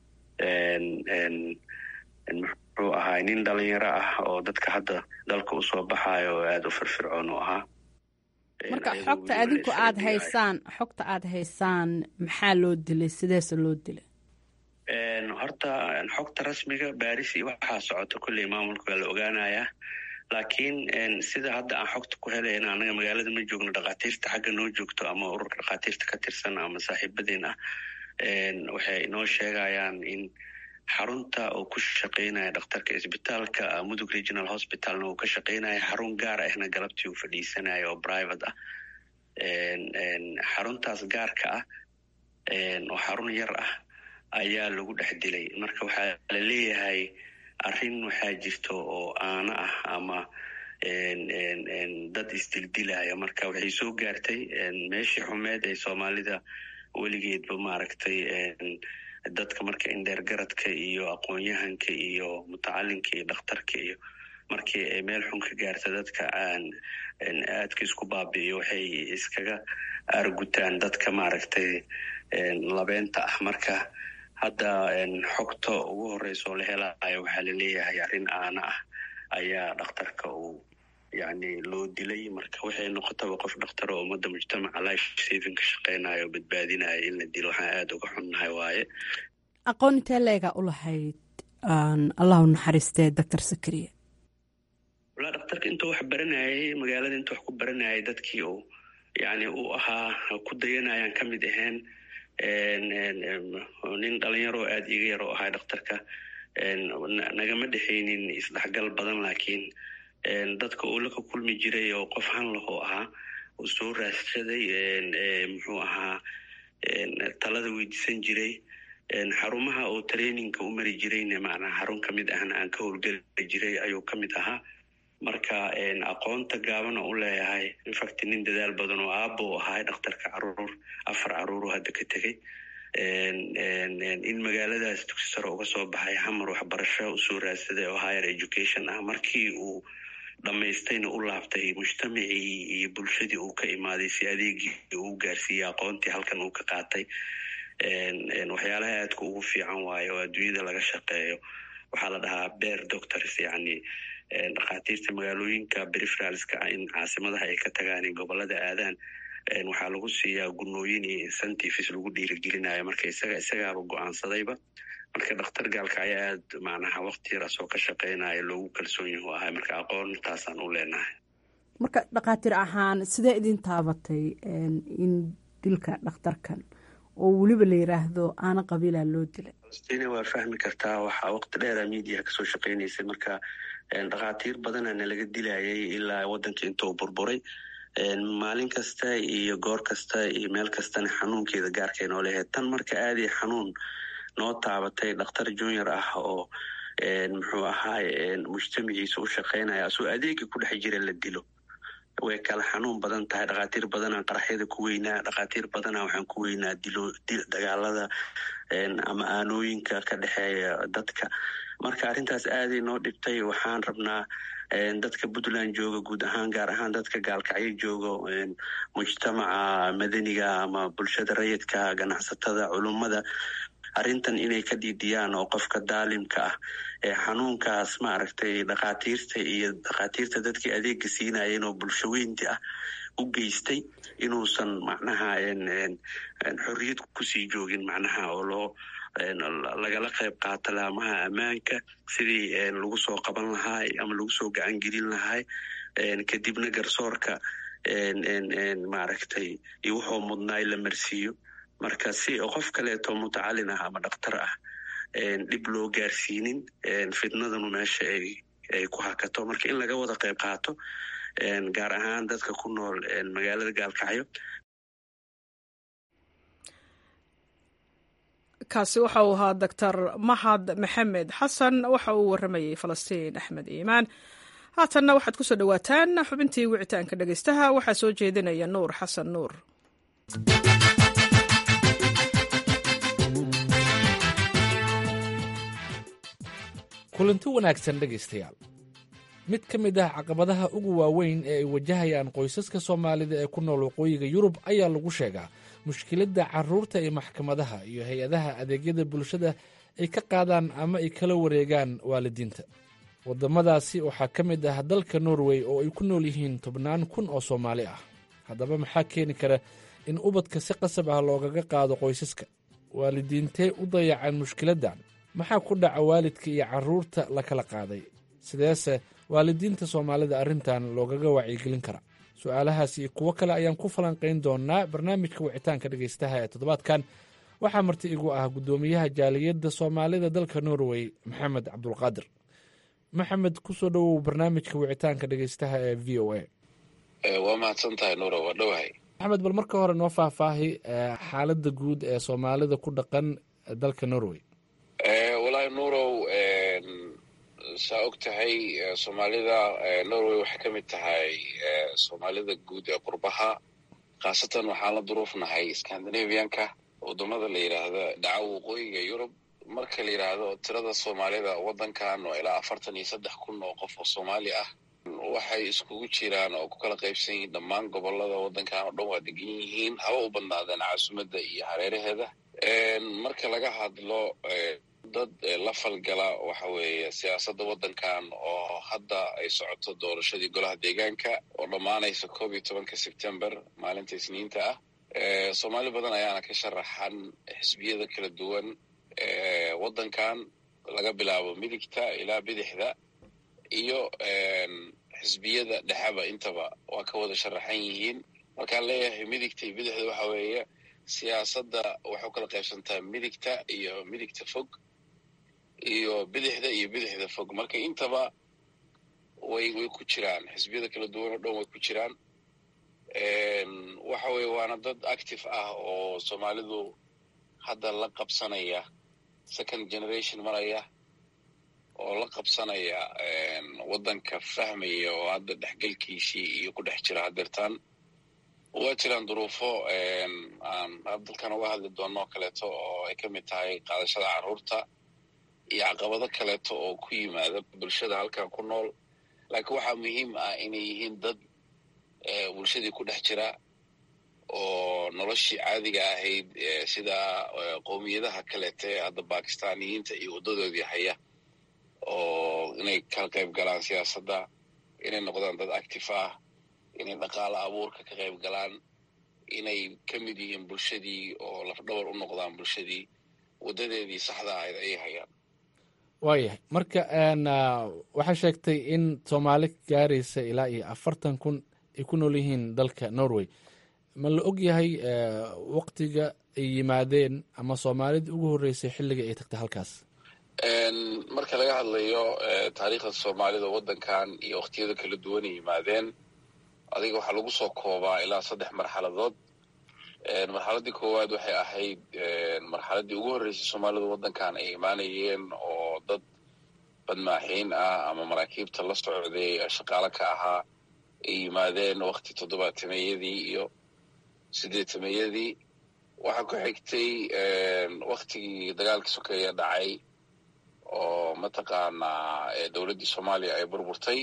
muxuu ahaa nin dhalinyaro ah oo dadka hadda dalka usoo baxayo oo aada u firfircoon u ahaa.
marka xogta adinku aad haysaan maxaa loo dilay, sideese loo dilay?
horta xogta rasmiga baaris iyo waxaa socota kulley maamulka waa la ogaanayaa. laakiin sida hadda aan xogta ku helayna anaga magaalada ma joogno, dhakhaatiirta xagga noo joogto ama ururka dhakhaatiirta ka tirsan ama saaxiibadeen ah waxay inoo sheegayaan in xarunta uu ku shaqeynaya dhakhtarka isbitaalka Mudug Regional Hospitalna uu ka shaqeynaya xarun gaar ahna galabtii uu fadhiisanayo oo private ah. xaruntaas gaarka ah oo xarun yar ah ayaa lagu dhex dilay. marka waxaa la leeyahay arrin waxaa jirto oo aana ah ama dad isdildilaya. marka waxay soo gaartay meeshii xumeed ee Soomaalida weligeedba maaragtay dadka marka indheergaradka iyo aqoon-yahanka iyo mutacalinka iyo dhakhtarka iyo markii ay meel xun ka gaarta dadka aan aadka isku baabi'iyo waxay iskaga argutaan dadka maaragtay labeenta ah. marka hadda xogta ugu horeysa oo la helayo waxaa la leeyahay arrin aana ah ayaa dhakhtarka uu yani loo dilay. marka waxay noqotaba qof dhakhtar oo ummadda mujtamaca life saving ka shaqeynayo oo badbaadinayo in la dilo waxaan aada uga xunnahay waaye.
aqoon intee leega u lahayd allahu naxariistee dr sakariye?
walaa dhakhtarka intuu wax baranayay magaalada intuu wax ku baranayay dadkii uu yani uu ahaa ku dayanayaan ka mid ahayn. nin dhalinyaro aada iga yar oo ahaa dhakhtarka nagama dhexaynin isdhexgal badan, laakiin dadka uu la ka kulmi jiray oo qof hanlahu ahaa uu soo raadsaday muxuu ahaa talada weydiisan jiray. xarumaha oo trainingka u mari jirayna macnaha xarun ka mid ahna aan ka howlgeli jiray ayuu ka mid ahaa. marka aqoonta gaabana u leeyahay infact nin dadaal badan oo aabbo ahaa dhakhtarka 4 caruur hadda ka tegey. in magaaladaas dugsi sare uga soo baxay xamar waxbarasho usoo raadsaday oo higher education ah. markii uu dhamaystayna u laabtay mujtamacii iyo bulshadii uu ka imaaday si adeegii uu gaarsiiyey aqoontii halkan uu ka qaatay. waxyaalaha aadka ugu fiican waayo oo adduunyada laga shaqeeyo waxaa la dhahaa bear doctors, yani dhakhaatiirta magaalooyinka peripheralska in caasimadaha ay ka tagaan in gobolada aadaan waxaa lagu siiyaa gunooyin iyo incentives lagu dhiirigelinayo marka isagaaba go-aansadayba marka dhakhtar gaalkacyo aad macnaha waqti yar asoo ka shaqeynaya loogu kalsoon yahu ahay marka aqoontaasaan u leenahay.
marka dhakhaatiir ahaan sidee idin taabatay in dilka dhakhtarkan oo weliba la yiraahdo aana qabiilaa loo dilay?
falastiin waa fahmi kartaa waxaa waqti dheera miidiyaha kasoo shaqeynaysay marka dhakhaatiir badanaana laga dilayay ilaa waddanka intuu burburay maalin kasta iyo goor kasta iyo meel kastana xanuunkeeda gaarkay noo leeyahay tan marka aadii xanuun noo taabatay dhakhtar junior ah oo muxuu ahaay mujtamaciisa u shaqeynaya asoo adeega ku dhex jira la dilo way kala xanuun badan tahay. dhakhaatiir badanaa qaraxyada ku weynaa, dhakhaatiir badanaa waxaan ku weynaa dagaalada ama aanooyinka ka dhexeeya dadka marka arrintaas aaday noo dhibtay. waxaan rabnaa dadka puntland jooga guud ahaan gaar ahaan dadka gaalkacyo jooga mujtamaca madaniga ama bulshada rayidka ganacsatada culummada arrintan inay ka dhiidiyaan oo qofka daalimka ah ee xanuunkaas maaragtay dhakhaatiirta dadkii adeega siinayeen oo bulshaweynti ah u geystay inuusan macnaha xorriyad kusii joogin macnaha oo lagala qayb qaato laamaha ammaanka sidii lagu soo qaban lahaa ama lagu soo gacan gelin lahaa kadibna garsoorka maaragtay iyo wuxuu mudnaay la marsiiyo marka si qof kaleeto mutacalin ah ama dhakhtar ah dhib loo gaarsiinin fitnadanu meesha ay ku hakato marka in laga wada qayb qaato gaar ahaan dadka ku nool magaalada gaalkacyo.
kaasi waxa uu ahaa doctor mahad maxamed xasan waxa uu waramayey falastiin axmed iimaan. haatanna waxaad ku soo dhowaataan xubintii wicitaanka dhegeystaha waxaa soo jeedinaya nuur xasan nuur.
kulanti wanaagsan dhegaystayaal. mid ka mid ah caqabadaha ugu waaweyn ee ay wajahayaan qoysaska soomaalida ee ku nool waqooyiga yurub ayaa lagu sheegaa mushkiladda carruurta ee maxkamadaha iyo hay-adaha adeegyada bulshada ay ka qaadaan ama ay kala wareegaan waalidiinta. waddamadaasi waxaa ka mid ah dalka norway oo ay ku nool yihiin 10,000 oo Soomaali ah. haddaba maxaa keeni kara in ubadka si qasab ah loogaga qaado qoysaska? waalidiintee u dayacaan mushkiladdan? maxaa ku dhaca waalidka iyo carruurta la kala qaaday? sideese waalidiinta Soomaalida arrintan loogaga wacyigelin kara? su'aalahaas iyo kuwo kale ayaan ku falanqayn doonaa barnaamijka wicitaanka dhegaystaha ee toddobaadkan. waxaa marti igu ah guddoomiyaha jaaliyadda Soomaalida dalka Norway Maxamed Cabdulqaadir. maxamed, ku soo dhowow barnaamijka wicitaanka dhegaystaha ee v o a.
waa mahadsan tahay nuuro, waa dhowahay.
maxamed, bal marka hore noo faahfaahi xaaladda guud ee Soomaalida ku dhaqan dalka Norway.
wallaahi nuurow, saa og tahay Soomaalida Norway waxay ka mid tahay Soomaalida guud ee qurbaha, khaasatan waxaan la duruufnahay Scandinavianka, waddamada la yidhaahda dhaca waqooyiga Yurub. marka la yidhaahdo tirada Soomaalida waddankan oo ilaa 43,000 oo qof oo Soomaali ah waxay iskugu jiraan oo ku kala qaybsan yihiin dhammaan gobolada waddankan oo dhan waa degan yihiin, haba u badnaadeen caasimadda iyo hareeraheeda. marka laga hadlo dad la falgala waxa weeye siyaasadda waddankan oo hadda ay socoto doorashadii golaha deegaanka oo dhammaanaysa 11 Sebtembar maalinta Isniinta ah. Soomaali badan ayaana ka sharaxan xisbiyada kala duwan waddankan laga bilaabo midigta ilaa bidixda iyo xisbiyada dhexeba intaba waa ka wada sharaxan yihiin. markaan leeyahay midigta iyo bidixda waxa weeye siyaasadda waxay u kala qaybsantaa midigta iyo midigta fog iyo bidixda fog. marka intaba way ku jiraan, xisbiyada kala duwan oo dhan way ku jiraan. waxa weeye waana dad active ah oo Soomaalidu hadda la qabsanaya second generation maraya oo la qabsanaya waddanka fahmaya oo hadda dhexgalkiisii iyo ku dhex jira hadeertaan. waa jiraan duruufo aan dalkan uga hadli doono kaleeto oo ay ka mid tahay qaadashada carruurta iyo caqabado kaleeto oo ku yimaada bulshada halkan ku nool. laakiin waxaa muhiim ah inay yihiin dad bulshadii ku dhex jira oo noloshii caadiga ahayd sida qowmiyadaha kaleete hadda Bakistaaniyiinta iyo wadadoodii haya oo inay kala qayb galaan siyaasadda, inay noqdaan dad active ah, inay dhaqaale abuurka ka qayb galaan, inay ka mid yihiin bulshadii oo lafdhabar u noqdaan bulshadii waddadeedii saxda ahayd ayay hayaan.
waayahay marka waxaa sheegtay in soomaali gaaraysa ilaa iyo 40,000 ay ku nool yihiin dalka Norway. ma la og yahay waktiga ay yimaadeen ama soomaalida ugu horreysay xilliga ay tagtay halkaas?
marka laga hadlayo taariikhda soomaalida waddankan iyo wakhtiyada kala duwan ay yimaadeen, adiga waxaa lagu soo koobaa ilaa 3 marxaladood. marxaladii koowaad waxay ahayd marxaladii ugu horreysay soomaalida waddankan ay imaanayeen oo dad badmaaxiin ah ama maraakiibta la socday shaqaale ka ahaa ay yimaadeen wakti 70-meeyadii iyo 80-meeyadii. waxaa ku xigtay waktigii dagaalkii sokeeye dhacay oo mataqaanaa dowladdii soomaaliya ay burburtay,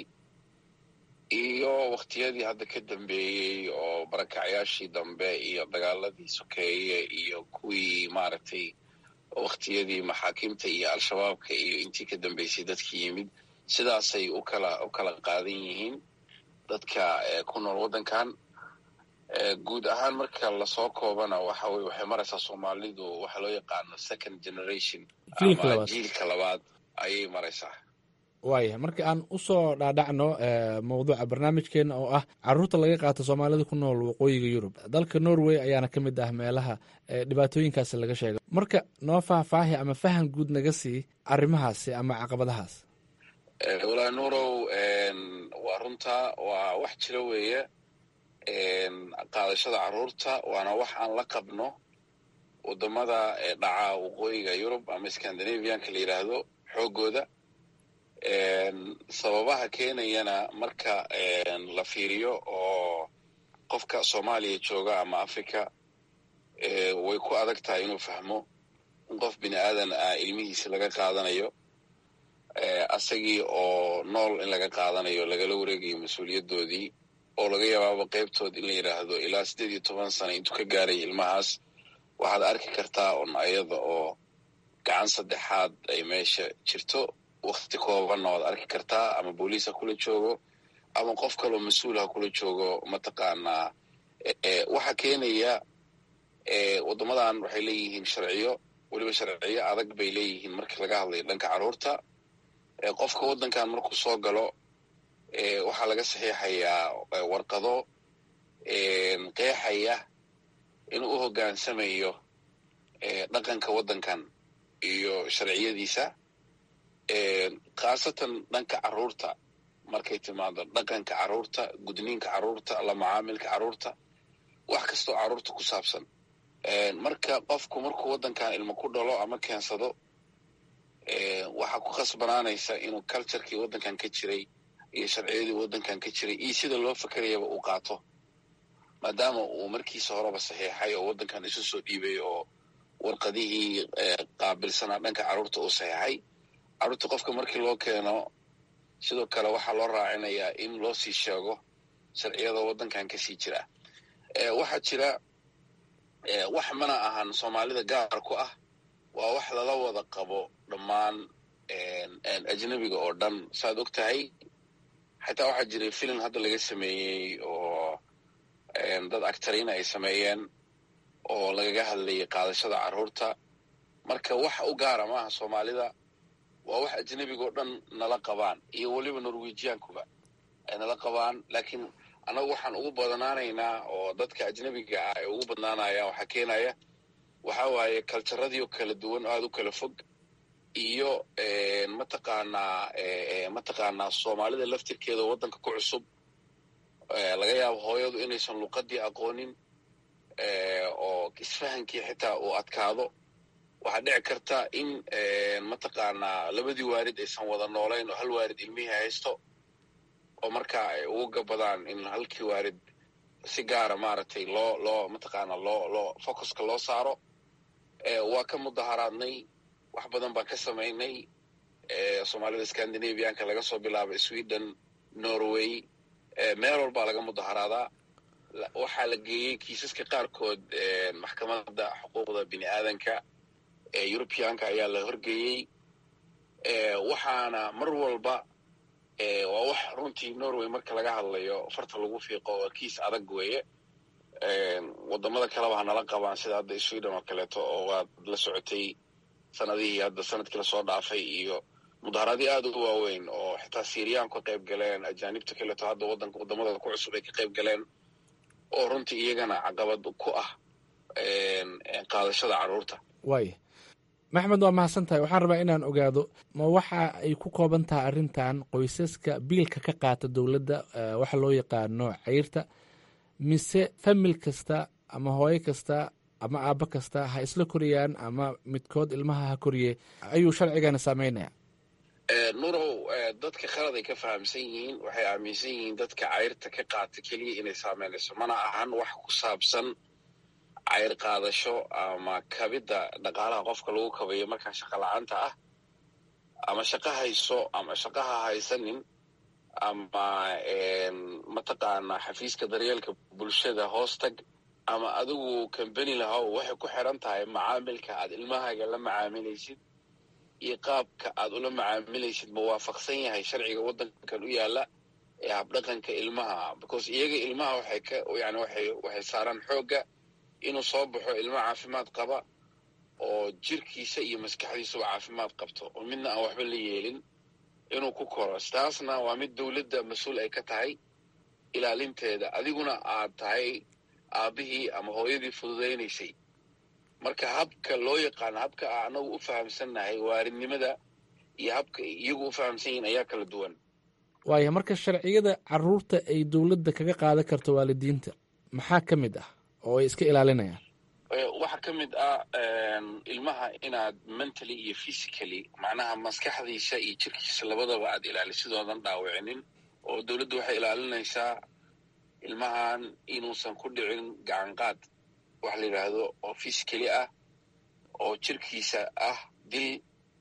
iyo waktiyadii hadda ka dambeeyey oo barakacyaashii dambe iyo dagaaladii sokeeye iyo kuwii maaragtay waktiyadii maxaakiimta iyo al-shabaabka iyo intii ka dambeysay dadkii yimid. sidaasay u kala qaadan yihiin dadka ku nool waddankan. guud ahaan marka lasoo koobana waxay maraysaa soomaalidu waxaa loo yaqaano second generation ama jiilka labaad ayay maraysaa.
waayahay marka aan usoo dhaadhacno mawduuca barnaamijkeena oo ah caruurta laga qaato soomaalida ku nool waqooyiga Yurub. dalka Norway ayaana ka mid ah meelaha dhibaatooyinkaasi laga sheego. marka noo faahfaahi ama fahan guud naga sii arrimahaasi ama caqabadahaas.
walaa nuurow, waa runta, waa wax jira weeye. qaadashada caruurta waana wax aan la qabno wadamada dhaca waqooyiga Yurub ama Scandinavianka la yidhaahdo xoogooda. sababaha keenayana marka la fiiriyo oo qofka Soomaaliya jooga ama Africa way ku adag tahay inuu fahmo in qof bini aadan ah ilmihiisa laga qaadanayo, asagii oo nool in laga qaadanayo, lagala wareegayo mas-uuliyadoodii, oo laga yabaaba qaybtood in la yidhaahdo ilaa 18 sano intuu ka gaaray ilmahaas. waxaad arki kartaa on ayada oo gacan saddexaad ay meesha jirto, wakti koobanna waad arki kartaa, ama booliis ha kula joogo ama qof kaloo mas-uul ha kula joogo. mataqaanaa waxa keenaya waddamadan waxay leeyihiin sharciyo, weliba sharciyo adag bay leeyihiin marka laga hadlayo dhanka carruurta. qofka waddankan markuu soo galo waxaa laga saxiixayaa warqado qeexaya inuu u hoggaansamayo dhaqanka waddankan iyo sharciyadiisa, khaasatan dhanka carruurta. markay timaado dhaqanka carruurta, gudniinka carruurta, la macaamilka carruurta, wax kastoo carruurta ku saabsan. marka qofku markuu waddankan ilmo ku dhalo ama keensado, waxaa ku khasbanaanaysa inuu culturekii waddankan ka jiray iyo sharciyadii waddankan ka jiray iyo sida loo fakerayaba uu qaato, maadaama uu markiisa horeba saxiixay oo waddankan isu soo dhiibay oo warqadihii qaabilsanaa dhanka carruurta uu saxiixay. carruurta qofka markii loo keeno sidoo kale waxaa loo raacinayaa in loo sii sheego sharciyada waddankan kasii jira. waxaa jira wax mana ahan soomaalida gaar ku ah, waa wax lala wada qabo dhammaan ajnabiga oo dhan. saad og tahay, xataa waxaa jiray filim hadda laga sameeyey oo dad actariina ay sameeyeen oo lagaga hadlayay qaadashada carruurta. marka wax u gaara maaha soomaalida, waa wax ajnabiga oo dhan nala qabaan, iyo weliba norwejiyaankuba ay nala qabaan. laakiin annagu waxaan ugu badnaanaynaa oo dadka ajnabiga ah ay ugu badnaanayaan waxaa keenaya waxaa waaye kaljaradii oo kala duwan oo aada u kala fog, iyo mataqaanaa soomaalida laftirkeeda oo waddanka ku cusub. laga yaabo hooyadu inaysan luqadii aqoonin oo isfahankii xitaa uu adkaado. waxaa dhici karta in mataqaanaa labadii waalid aysan wada noolayn oo hal waalid ilmihii haysto, oo markaa ay ugu gabadaan in halkii waalid si gaara maaragtay loo focuska loo saaro. waa ka mudaharaadnay, wax badan baan ka samaynay. soomaalida Scandinavianka laga soo bilaabay Sweden, Norway, meel walbaa laga mudaharaadaa. waxaa la geeyey kiisaska qaarkood maxkamadda xuquuqda bini aadanka Europeanka ayaa la horgeeyey. waxaana mar walba waa wax runtii Norway marka laga hadlayo farta lagu fiiqo, waa kiis adag weeye. wadamada kaleba hanala qabaan sida hadda sweden oo kaleeto oo waad la socotay sanadihii hadda sanadkii lasoo dhaafay iyo mudaharaadyo aad u waaweyn oo xitaa syriyaanku ka qayb galeen ajaanibta kaleeto hadda wadamada ku cusub ay ka qayb galeen oo runtii iyagana caqabad ku ah qaadashada carruurta.
waaya maxmed waa mahadsan tahay. waxaan rabaa inaan ogaado ma waxa ay ku kooban tahay arrintan qoysaska biilka ka qaata dowladda waxa loo yaqaano cayrta, mise famil kasta ama hooyo kasta ama aabbo kasta ha isla koriyaan ama midkood ilmaha ha koriye ayuu sharcigana saameynaya?
nurow dadka khalad ay ka fahamsan yihiin, waxay aaminsan yihiin dadka cayrta ka qaata keliya inay saameynayso. mana ahan wax ku saabsan cayr qaadasho ama kabidda dhaqaalaha qofka lagu kabayo markaa shaqo la-aanta ah, ama shaqo hayso ama shaqaha haysanin, ama mataqaanaa xafiiska daryeelka bulshada hoostag, ama adigu kambani lahow. waxay ku xiran tahay macaamilka aad ilmahaaga la macaamilaysid iyo qaabka aad ula macaamilaysid ma waafaqsan yahay sharciga waddankan u yaala ee habdhaqanka ilmaha. because iyaga ilmaha waxay saaraan xoogga inuu soo baxo ilmo caafimaad qaba oo jirkiisa iyo maskaxdiisaba caafimaad qabto oo midna aan waxba la yeelin inuu ku koro. taasna waa mid dowladda mas-uul ay ka tahay ilaalinteeda, adiguna aad tahay aabbihii ama hooyadii fududaynaysay. marka habka loo yaqaano, habka anagu u fahamsannahay waaridnimada iyo habka iyagu u fahamsan yihiin ayaa kala duwan.
waaya marka sharciyada carruurta ay dowladda kaga qaadan karto waalidiinta maxaa ka mid ah oo ay iska ilaalinayaan?
waxaa ka mid ah ilmaha inaad mentally iyo physically, macnaha maskaxdiisa iyo jirkiisa labadaba aad ilaalisidoodan dhaawicinin. oo dowladdu waxay ilaalinaysaa ilmahan inuusan ku dhicin gacanqaad wax la yidhaahdo oo physically ah, oo jirkiisa ah dil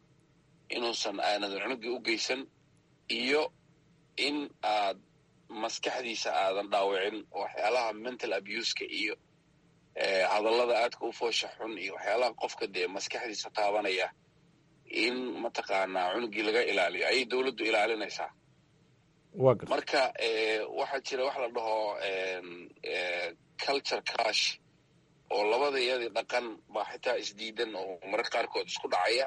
inuusan aanad cunugii u geysan, iyo in aad maskaxdiisa aadan dhaawicin. waxyaalaha mental abuseka iyo hadallada aadka u foosha xun iyo waxyaalaha qofka dee maskaxdiisa taabanaya in mataqaanaa cunugii laga ilaaliyo ayay dowladdu ilaalinaysaa. marka waxaa jira wax la dhaho culture clash oo labada iyadii dhaqan baa xitaa isdiidan oo mararka qaarkood isku dhacaya.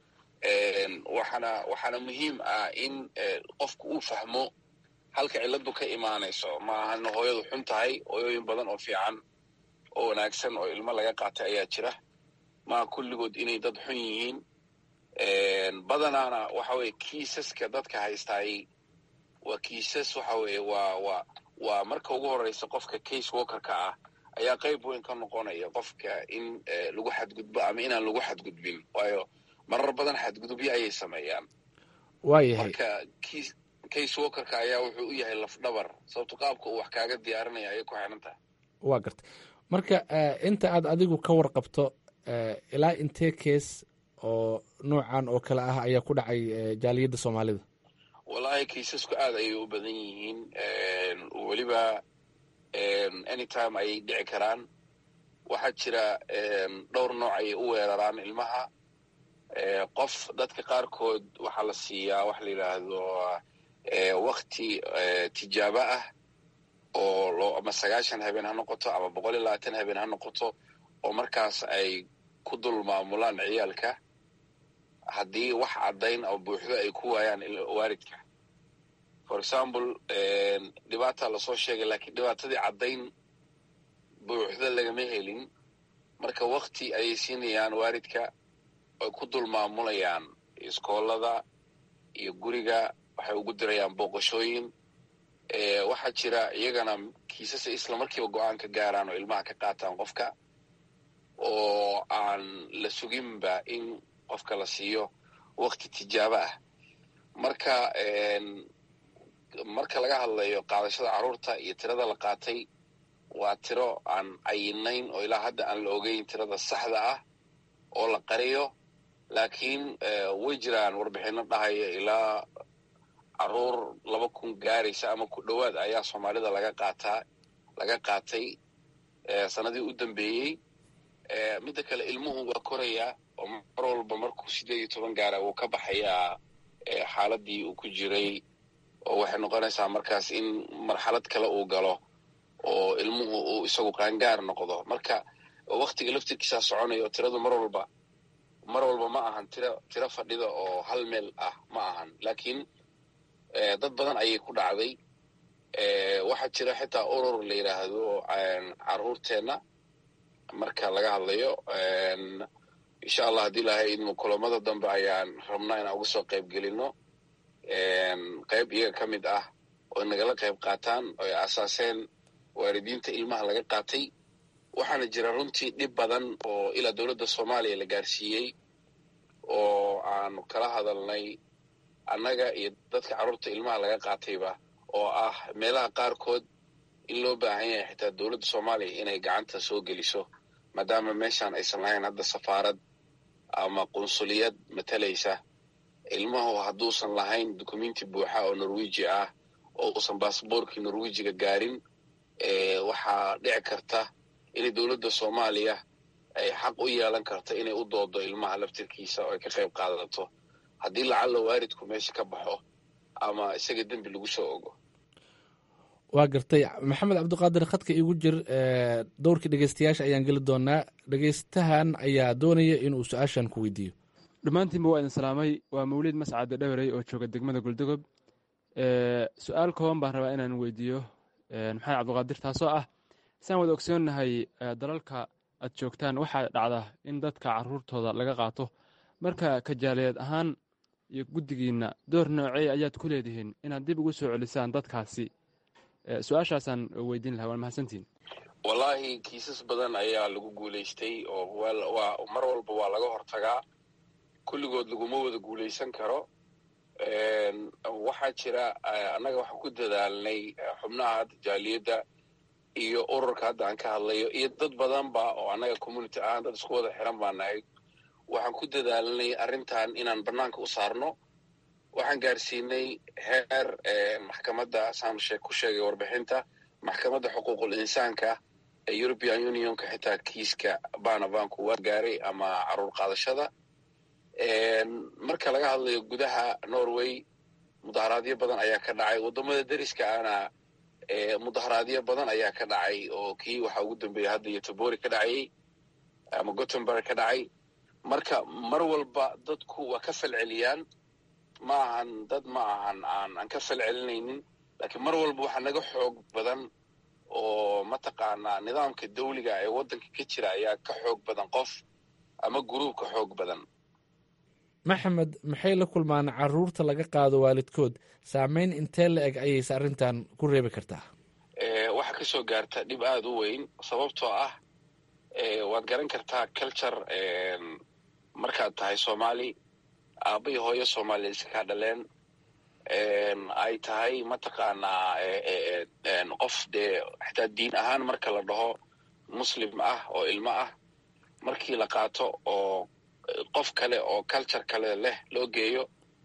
waxaana muhiim ah in qofku uu fahmo halka ciladu ka imaanayso. ma ahana hooyadu xun tahay, hooyooyin badan oo fiican oo wanaagsan oo ilmo laga qaatay ayaa jira. maa kulligood inay dad xun yihiin. badanaana waxa weye kiisaska dadka haystaay waa kiisas waxa weye waa marka ugu horeysa qofka case workerka ah ayaa qayb weyn ka noqonaya qofka in lagu xadgudbo ama inaan lagu xadgudbin, waayo marar badan xadgudubyo ayay sameeyaan.
waayahay
marka case workerka ayaa wuxuu u yahay lafdhabar, sababto qaabka uu wax kaaga diyaarinaya ayay ku xiran tahay.
waa garta marka inta aad adigu ka warqabto ilaa intee kees oo noocan oo kale ah ayaa ku dhacay jaaliyadda soomaalida?
wallaahi kaysasku aad ayay u badan yihiin. weliba anytime ayay dhici karaan. waxaa jira dhowr nooc ayay u weeraraan ilmaha. qof dadka qaarkood waxaa la siiyaa wax la yidhaahdo wakti tijaabo ah oo ama 90 habeen ha noqoto ama 120 habeen ha noqoto, oo markaas ay ku dul maamulaan ciyaalka haddii wax caddayn oo buuxdo ay ku waayaan waalidka. for example dhibaata lasoo sheegay laakiin dhibaatadii caddayn buuxda lagama helin, marka wakti ayay siinayaan waalidka ay ku dul maamulayaan iskoolada iyo guriga. waxay ugu dirayaan booqashooyin. waxaa jira iyagana kiisasa isla markiiba go-aan ka gaaraan oo ilmaha ka qaataan qofka, oo aan la suginba in qofka la siiyo wakti tijaabo ah. marka laga hadlayo qaadashada carruurta iyo tirada la qaatay, waa tiro aan cayinayn oo ilaa hadda aan la ogeyn tirada saxda ah oo la qariyo. laakiin way jiraan warbixino dhahaya ilaa carruur 2,000 gaaraysa ama ku dhowaad ayaa soomaalida laga qaatay sanadii u dambeeyey. midda kale ilmuhu waa korayaa oo mar walba markuu 18 gaara wuu ka baxayaa xaaladii uu ku jiray, oo waxay noqonaysaa markaas in marxalad kale uu galo oo ilmuhu uu uu isagu qaangaar noqdo. marka waktiga laftirkiisaa soconayo tiradu mar walba ma ahan tiro fadhida oo hal meel ah ma ahan, laakiin dad badan ayay ku dhacday. waxaa jira xitaa urur la yidhaahdo caruurteenna marka laga hadlayo. insha allah haddii ilaahay idmo kulamada dambe ayaan rabnaa inaan uga soo qayb gelino qayb iyaga ka mid ah oo nagala qayb qaataan oo ay asaaseen waalidiinta ilmaha laga qaatay. waxaana jira runtii dhib badan oo ilaa dowladda soomaaliya la gaarsiiyey oo aanu kala hadalnay annaga iyo dadka carruurta ilmaha laga qaatayba, oo ah meelaha qaarkood in loo baahan yahay xitaa dowladda soomaaliya inay gacanta soo geliso, maadaama meeshaan aysan lahayn hadda safaarad ama qunsuliyad matalaysa. ilmahu hadduusan lahayn dukumenti buuxa oo norweji ah oo uusan baasboorkii norwejiga gaarin, waxaa dhici karta inay dowladda soomaaliya ay xaq u yeelan karta inay u doodo ilmaha laftirkiisa oo ay ka qayb qaadato haddii lacalla waalidku meesha ka baxo ama isaga dembi lagu soo ogo.
waa gartay. maxamed cabdiqaadir khadka iigu jir, dowrkii dhegeystayaasha ayaan geli doonaa. dhegeystahan ayaa doonaya inuu su-aashan ku weydiiyo.
dhammaantiinba waa idin salaamay. waa mawliid mascade dhawerey oo jooga degmada goldogob. su-aal kooban baan rabaa inaan weydiiyo maxamed cabdiqaadir, taasoo ah saan wada ogsoonnahay dalalka aad joogtaan waxaa dhacda in dadka caruurtooda laga qaato. marka kajaaliyaed ahaan iyo guddigiinna door noocey ayaad ku leedihiin inaad dib ugu soo celisaan dadkaasi? su-aashaasaan weydiin lahaa. waa mahadsantiin.
wallaahi kiisas badan ayaa lagu guulaystay oo mar walba waa laga hortagaa. kulligood laguma wada guulaysan karo. waxaa jira annaga waxaan ku dadaalnay xubnaha hadda jaaliyadda iyo ururka hadda aan ka hadlayo iyo dad badanba oo annaga community ahaan dad isku wada xiran baa nahay. waxaan ku dadaalanay arrintan inaan bannaanka u saarno. waxaan gaarsiinay heer maxkamadda saan ku sheegay warbixinta maxkamadda xuquuqul insaanka ee European Unionka xitaa kiiska baanabanku waa gaaray ama caruur qaadashada. marka laga hadlayo gudaha Norway mudaharaadyo badan ayaa ka dhacay. wadamada deriska ana mudaharaadyo badan ayaa ka dhacay oo kii waxa ugu dambeeyay hadda Göteborg ka dhacay ama Gothenburg ka dhacay. marka mar walba dadku waa ka falceliyaan, ma ahan aan ka falcelinaynin, laakiin mar walba waxaa naga xoog badan oo mataqaanaa nidaamka dawliga ee waddanka ka jira ayaa ka xoog badan qof ama guruub ka xoog badan.
maxamed, maxay la kulmaan caruurta laga qaado waalidkood? saamayn intee la eg ayayse arrintan ku reebi kartaa?
waxaa ka soo gaarta dhib aada u weyn, sababtoo ah waad garan kartaa culture markaad tahay Soomaali, aabay hooyo Soomaali iska dhaleen, ay tahay mataqaanaa qof dee xitaa diin ahaan marka la dhaho muslim ah oo ilmo ah, markii la qaato oo qof kale oo culture kale leh loo geeyo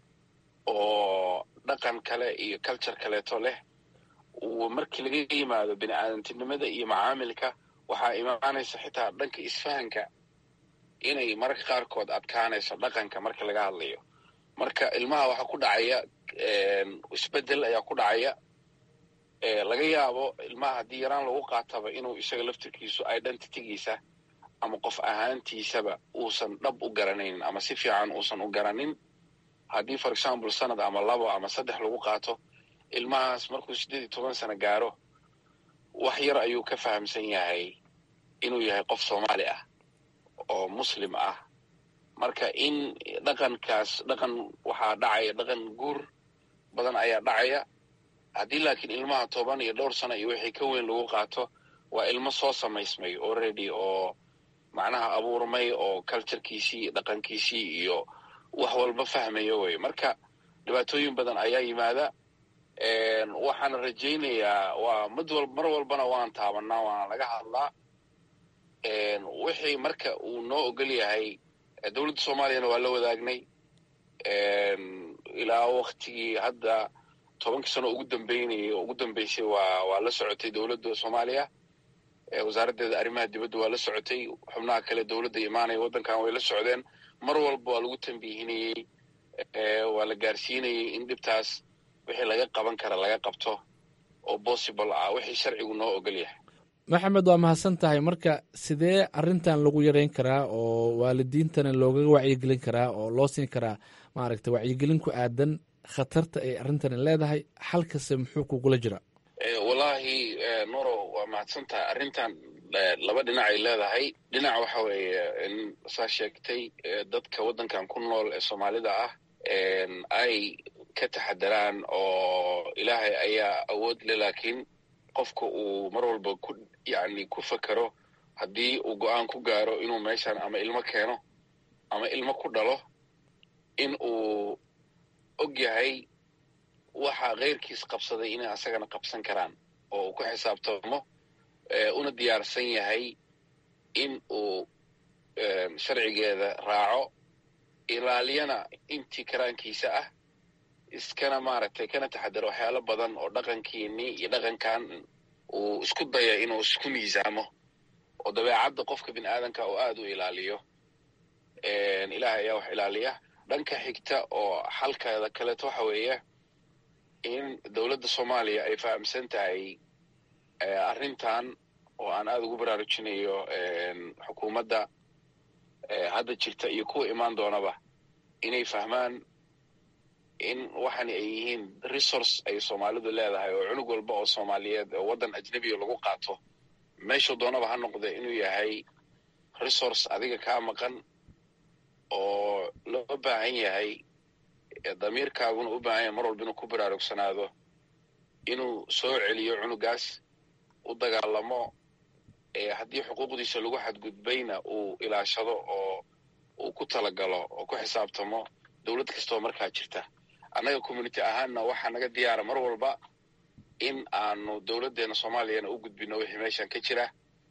oo dhaqan kale iyo culture kaleeto leh, markii laga yimaado bini aadantinimada iyo macaamilka waxaa imaanaysa xitaa dhanka isfahanka inay mararka qaarkood adkaanayso dhaqanka marka laga hadlayo. marka ilmaha waxaa ku dhacaya isbedel ayaa ku dhacaya. laga yaabo ilmaha haddii yaraan lagu qaataba inuu isaga laftirkiisu identitygiisa ama qof ahaantiisaba uusan dhab u garanaynin ama si fiican uusan u garanin. haddii for example sanad ama 2 ama 3 lagu qaato, ilmahaas markuu 18 sano gaaro wax yar ayuu ka fahamsan yahay inuu yahay qof Soomaali ah oo muslim ah. marka in dhaqankaas waxaa dhacaya dhaqan guur badan ayaa dhacaya. haddii laakiin ilmaha 10 iyo dhowr sano iyo wixii ka weyn lagu qaato, waa ilmo soo samaysmay already oo macnaha abuurmay oo culturekiisii dhaqankiisii iyo wax walba fahmayo wey. marka dhibaatooyin badan ayaa yimaada. waxaan rajaynayaa waa mar walbana waan taabanaa, waana laga hadlaa. wixii marka uu noo ogol yahay dowladda Soomaaliyana waa la wadaagnay. ilaa waktigii hadda 10 sano ugu dambeysay waa la socotay dowladda Soomaaliya. wasaaraddeeda arrimaha dibadda waa la socotay. xubnaha kale dowladda imaanaya waddankan way la socdeen. mar walba waa lagu tambiihinayey, waa la gaarsiinayey in dhibtaas wixii laga qaban kara laga qabto oo possible ah wixii sharcigu noo ogol yahay.
maxamed waa mahadsan tahay. marka sidee arintan lagu yareyn karaa oo waalidiintana looga wacyigelin karaa oo loo siin karaa maaragtay wacyigelin ku aadan khatarta ay arrintani leedahay, xalkase muxuu kugula jira?
wallaahi nuro waa mahadsan tahay. arrintan laba dhinac ay leedahay. dhinac waxa weeye in saa sheegtay dadka waddankan ku nool ee soomaalida ah ay ka taxadaraan oo ilaahay ayaa awood le, laakiin qofka uu mar walba ku fakero haddii uu go-aan ku gaaro inuu meeshan ama ilmo keeno ama ilmo ku dhalo, in uu og yahay waxa keyrkiis qabsaday inay asagana qabsan karaan oo uu ku xisaabtamo, una diyaarsan yahay in uu sharcigeeda raaco, ilaaliyana intii karaankiisa ah, iskana maaragtay kana taxadaro waxyaalo badan oo dhaqankiinii iyo dhaqankan uu isku daya inuu isku miisaamo oo dabeecadda qofka bini aadanka uu aad u ilaaliyo. ilaahay ayaa wax ilaaliya. dhanka xigta oo xalkeeda kaleeto waxa weeye in dowladda soomaaliya ay fahamsan tahay arrintan, oo aan aad ugu baraarujinayo xukuumadda hadda jirta iyo kuwa imaan doonaba, inay fahmaan in waxani ay yihiin resource ay soomaalidu leedahay, oo cunug walba oo soomaaliyeed oo waddan ajnebiga lagu qaato meeshuu doonaba ha noqde inuu yahay resource adiga kaa maqan, oo loo baahan yahay damiirkaaguna u baahan yahay mar walba inuu ku baraarugsanaado inuu soo celiyo cunugaas, u dagaalamo, haddii xuquuqdiisa lagu xadgudbayna uu ilaashado oo uu ku talagalo oo ku xisaabtamo dowlad kastoo markaa jirta. annaga community ahaanna waxaa naga diyaara mar walba in aanu dowladdeena soomaaliyana u gudbino wixii meeshan ka jira,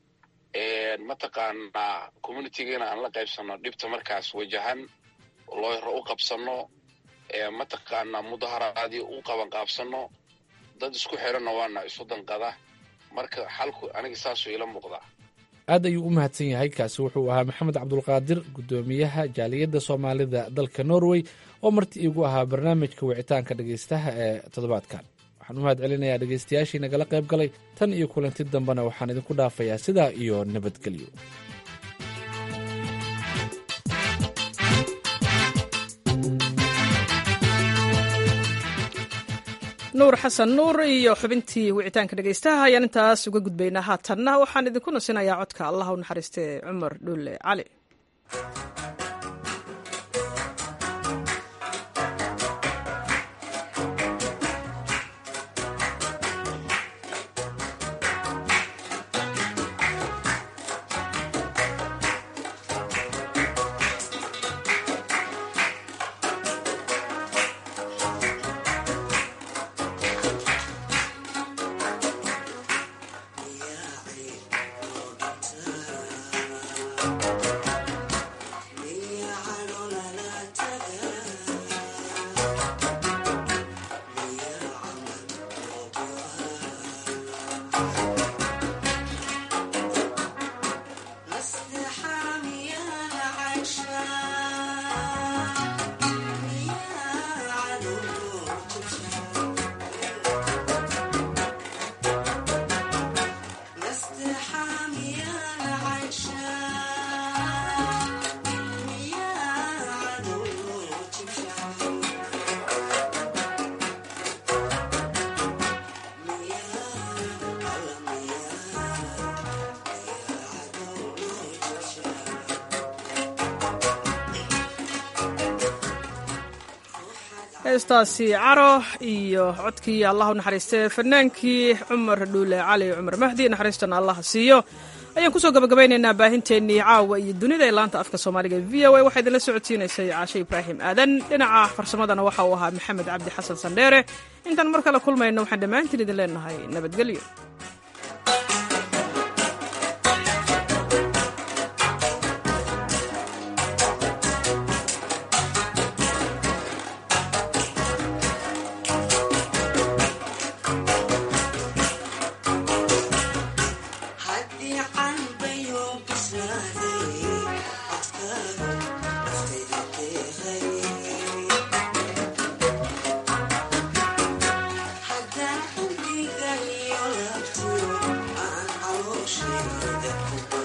mataqaanaa communitygana aan la qaybsanno dhibta markaas wajahan, looyro u qabsanno, mataqaanaa mudaharaadii u qabanqaabsanno, dad isku xiranna waana isu danqada. marka xalku aniga saasuu ila muuqdaa.
aad ayuu u mahadsan yahay. kaasi wuxuu ahaa maxamed cabdulqaadir, guddoomiyaha jaaliyadda soomaalida dalka norway, oo marti iigu ahaa barnaamijka wicitaanka dhegaystaha ee toddobaadkan. waxaan u mahad celinayaa dhegaystayaashii nagala qayb galay. tan iyo kulanti dambena waxaan idinku dhaafayaa sidaa iyo nabadgelyo.
nuur xasan nuur iyo xubintii wicitaanka dhegaystaha ayaan intaas uga gudbaynaa. haatanna waxaan idinku nasinayaa codka allah u naxariiste cumar dhulle cali. heestaasi caro iyo codkii allah u naxariistay fanaankii cumar dhuule cali cumar mahdi, naxariistana allah siiyo, ayaan kusoo gabagabaynaynaa baahinteennii caawa iyo dunida ee laanta afka soomaaliga v o a. waxaa idinla socodsiinaysay caashe ibraahim aadan, dhinaca farsamadana waxa uu ahaa maxamed cabdi xasan sandheere. intaan mar kale kulmayno waxaan dhammaantiin idin leenahay nabadgelyo.
geeda ku